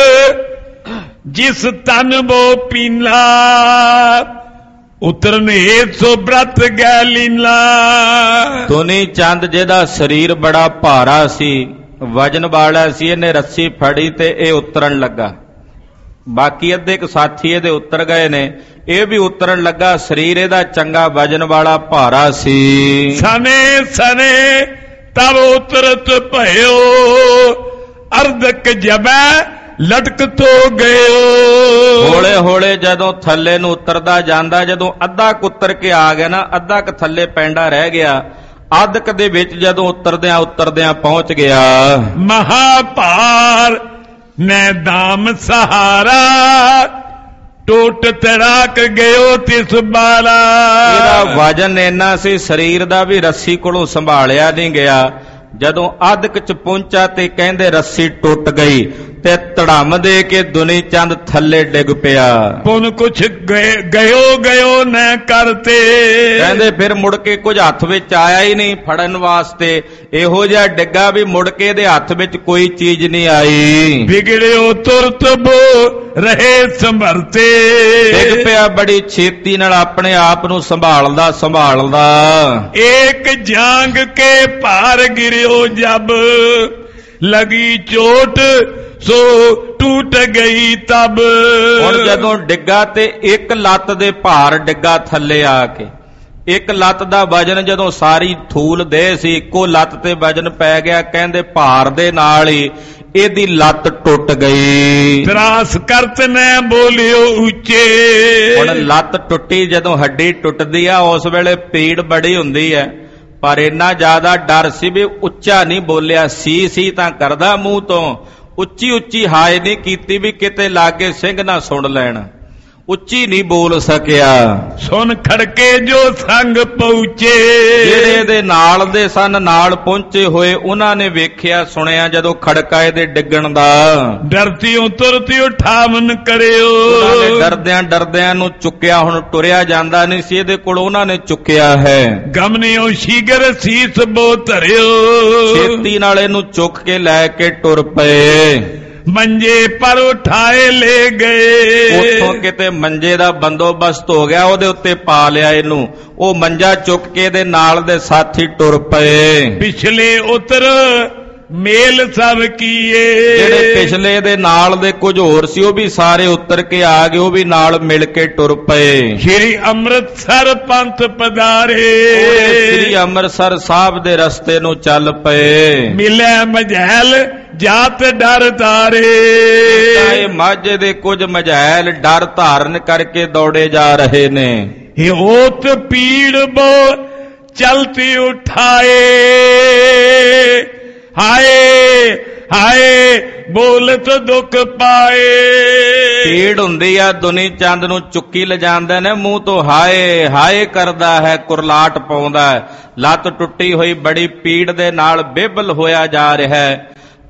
ਜਿਸ ਤਨ ਬੋ ਪੀਲਾ, ਉਤਰਨ ਹੇਤ ਸੋ ਬ੍ਰਤ ਗੈ ਲੀਲਾ। ਦੁਨੀ ਚੰਦ ਜਿਹਦਾ ਸਰੀਰ ਬੜਾ ਭਾਰਾ ਸੀ, ਵਜਨ ਵਾਲਾ ਸੀ, ਇਹਨੇ ਰੱਸੀ ਫੜੀ ਤੇ ਇਹ ਉਤਰਨ ਲੱਗਾ। ਬਾਕੀ ਅੱਧੇ ਇੱਕ ਸਾਥੀ ਇਹਦੇ ਉਤਰ ਗਏ ਨੇ, ਇਹ ਵੀ ਉਤਰਨ ਲੱਗਾ। ਸਰੀਰ ਇਹਦਾ ਚੰਗਾ ਵਜਨ ਵਾਲਾ ਭਾਰਾ ਸੀ। ਸਨੇ ਸਨੇ ਤਬ ਉਤਰਤ ਭਇਓ, ਅਰਧਕ ਜਬੈ ਲਟਕ ਤੋ ਗਇਓ। ਹੌਲੇ ਹੌਲੇ ਜਦੋਂ ਥੱਲੇ ਨੂੰ ਉਤਰਦਾ ਜਾਂਦਾ, ਜਦੋਂ ਅੱਧਾ ਕੁੱਤਰ ਕੇ ਆ ਗਿਆ ਨਾ, ਅੱਧਾ ਕ ਥੱਲੇ ਪੈਂਡਾ ਰਹਿ ਗਿਆ, ਅੱਧਕ ਦੇ ਵਿੱਚ ਜਦੋਂ ਉਤਰਦਿਆਂ ਪਹੁੰਚ ਗਿਆ। ਮਹਾਭਾਰ ਨੈ ਦਾਮ ਸਹਾਰਾ, ਟੋਟ ਤੜਾਕ ਗਇਓ ਤਿਸ ਬਾਲਾ। ਇਹਦਾ ਵਜਨ ਇੰਨਾ ਸੀ ਸਰੀਰ ਦਾ ਵੀ ਰੱਸੀ ਕੋਲੋਂ ਸੰਭਾਲਿਆ ਨਹੀਂ ਗਿਆ। ਜਦੋਂ ਅੱਧਕ ਚ ਪਹੁੰਚਾ ਤੇ ਕਹਿੰਦੇ ਰੱਸੀ ਟੁੱਟ ਗਈ ਤੇ ਧੜਮ ਦੇ ਕੇ ਦੁਨੀ ਚੰਦ ਥੱਲੇ ਡਿੱਗ ਪਿਆ। ਪੁਨ ਕੁਛ ਗਇਓ ਨਾ ਕਰਤੇ, ਕਹਿੰਦੇ ਫਿਰ ਮੁੜ ਕੇ ਕੁਝ ਹੱਥ ਵਿੱਚ ਆਇਆ ਹੀ ਨਹੀਂ ਫੜਨ ਵਾਸਤੇ। ਇਹੋ ਜਿਹਾ ਡਿੱਗਾ ਵੀ ਮੁੜ ਕੇ ਇਹਦੇ ਹੱਥ ਵਿੱਚ ਕੋਈ ਚੀਜ਼ ਨਹੀਂ ਆਈ। ਵਿਗੜਿਓ ਤੁਰਤ ਬੋ ਰਹੇ ਸੰਭਰਤੇ, ਡਿੱਗ ਪਿਆ ਬੜੀ ਛੇਤੀ ਨਾਲ, ਆਪਣੇ ਆਪ ਨੂੰ ਸੰਭਾਲਦਾ। ਏਕ ਜਾਂਗ ਕੇ ਭਾਰ ਗਿਰਿਓ ਜਬ, ਲਗੀ ਚੋਟ ਸੋ ਟੂਟ ਗਈ ਤਬ। ਹੁਣ ਜਦੋਂ ਡਿੱਗਾ ਤੇ ਇੱਕ ਲੱਤ ਦੇ ਭਾਰ ਡਿੱਗਾ ਥੱਲੇ ਆ ਕੇ। ਇੱਕ ਲੱਤ ਦਾ ਵਜਨ ਜਦੋਂ ਸਾਰੀ ਥੂਲ ਦੇ ਸੀ, ਇੱਕੋ ਲੱਤ ਤੇ ਵਜਨ ਪੈ ਗਿਆ। ਕਹਿੰਦੇ ਭਾਰ ਦੇ ਨਾਲ ਹੀ ਇਹਦੀ ਲੱਤ ਟੁੱਟ ਗਈ। ਤਰਾਸ ਕਰਤ ਨੇ ਬੋਲਿਓ ਉੱਚੇ, ਹੁਣ ਲੱਤ ਟੁੱਟੀ, ਜਦੋਂ ਹੱਡੀ ਟੁੱਟਦੀ ਆ ਉਸ ਵੇਲੇ ਪੀੜ ਬੜੀ ਹੁੰਦੀ ਹੈ, ਪਰ ਇੰਨਾ ਜ਼ਿਆਦਾ ਡਰ ਸੀ ਵੀ ਉੱਚਾ ਨਹੀਂ ਬੋਲਿਆ। ਸੀ ਤਾਂ ਕਰਦਾ ਮੂੰਹ ਤੋਂ, ਉੱਚੀ ਉੱਚੀ ਹਾਏ ਨਹੀਂ ਕੀਤੀ ਵੀ ਕਿਤੇ ਲਾਗੇ ਸਿੰਘ ਨਾ ਸੁਣ ਲੈਣ। ਉੱਚੀ ਨਹੀਂ ਬੋਲ ਸਕਿਆ। ਸੁਣ ਖੜਕੇ ਜੋ ਸੰਗ ਪਹੁੰਚੇ, ਜਿਹੜੇ ਇਹਦੇ ਨਾਲ ਦੇ ਸਨ, ਨਾਲ ਪਹੁੰਚੇ ਹੋਏ, ਉਹਨਾਂ ਨੇ ਵੇਖਿਆ ਸੁਣਿਆ ਜਦੋਂ ਖੜਕਾ ਇਹਦੇ ਡਿੱਗਣ ਦਾ। ਡਰਤਿਓ ਤੁਰਤਿਓ ਠਾਵਨ ਕਰਿਓ, ਉਹਨਾਂ ਨੇ ਡਰਦਿਆਂ ਨੂੰ ਚੁੱਕਿਆ। ਹੁਣ ਟੁਰਿਆ ਜਾਂਦਾ ਨਹੀਂ ਸੀ ਇਹਦੇ ਕੋਲ, ਉਹਨਾਂ ਨੇ ਚੁੱਕਿਆ ਹੈ। ਗਮਨਿਓ ਸ਼ੀਗਰ ਸੀਸ ਬੋ ਧਰਿਓ, ਛੇਤੀ ਨਾਲ ਇਹਨੂੰ ਚੁੱਕ ਕੇ ਲੈ ਕੇ ਟੁਰ ਪਏ। ਮੰਜੇ ਪਰ ਉਠਾਏ ਲੈ ਗਏ, ਉੱਥੋਂ ਕਿਤੇ ਮੰਜੇ ਦਾ ਬੰਦੋਬਸਤ ਹੋ ਗਿਆ, ਉਹਦੇ ਉੱਤੇ ਪਾ ਲਿਆ ਇਹਨੂੰ। ਉਹ ਮੰਜਾ ਚੁੱਕ ਕੇ ਇਹਦੇ ਨਾਲ ਦੇ ਸਾਥੀ ਟੁਰ ਪਏ। ਪਿਛਲੇ ਉਤਰ ਮੇਲ ਸਭ ਕੀਏ, ਜਿਹੜੇ ਪਿਛਲੇ ਦੇ ਨਾਲ ਦੇ ਕੁਝ ਹੋਰ ਸੀ ਉਹ ਵੀ ਸਾਰੇ ਉਤਰ ਕੇ ਆ ਗਏ, ਉਹ ਵੀ ਨਾਲ ਮਿਲ ਕੇ ਟੁਰ ਪਏ। ਸ਼੍ਰੀ ਅੰਮ੍ਰਿਤਸਰ ਪੰਥ ਪਧਾਰੇ, ਸ਼੍ਰੀ ਅੰਮ੍ਰਿਤਸਰ ਸਾਹਿਬ ਦੇ ਰਸਤੇ ਨੂੰ ਚੱਲ ਪਏ। ਮਿਲੇ ਮਝੈਲ ਜਾਤ ਡਰ ਤਾਰੇ, ਇਹ ਮਾਝੇ ਦੇ ਕੁਝ ਮਝੈਲ ਡਰ ਧਾਰਨ ਕਰਕੇ ਦੌੜੇ ਜਾ ਰਹੇ ਨੇ। ਇਹ ਓਤ ਪੀੜ ਬੋ ਚਲਤੀ ਉਠਾਏ, ਹਾਏ ਹਾਏ ਬੋਲਤ ਦੁੱਖ ਪਾਏ। ਪੀੜ ਹੁੰਦੀ ਆ, ਦੁਨੀ ਚੰਦ ਨੂੰ ਚੁੱਕੀ ਲਿਜਾਂਦੇ ਨੇ, ਮੂੰਹ ਤੋਂ ਹਾਏ ਹਾਏ ਕਰਦਾ ਹੈ, ਕੁਰਲਾਟ ਪਾਉਂਦਾ ਹੈ। ਲੱਤ ਟੁੱਟੀ ਹੋਈ ਬੜੀ ਪੀੜ ਦੇ ਨਾਲ ਬੇਬਲ ਹੋਇਆ ਜਾ ਰਿਹਾ ਹੈ।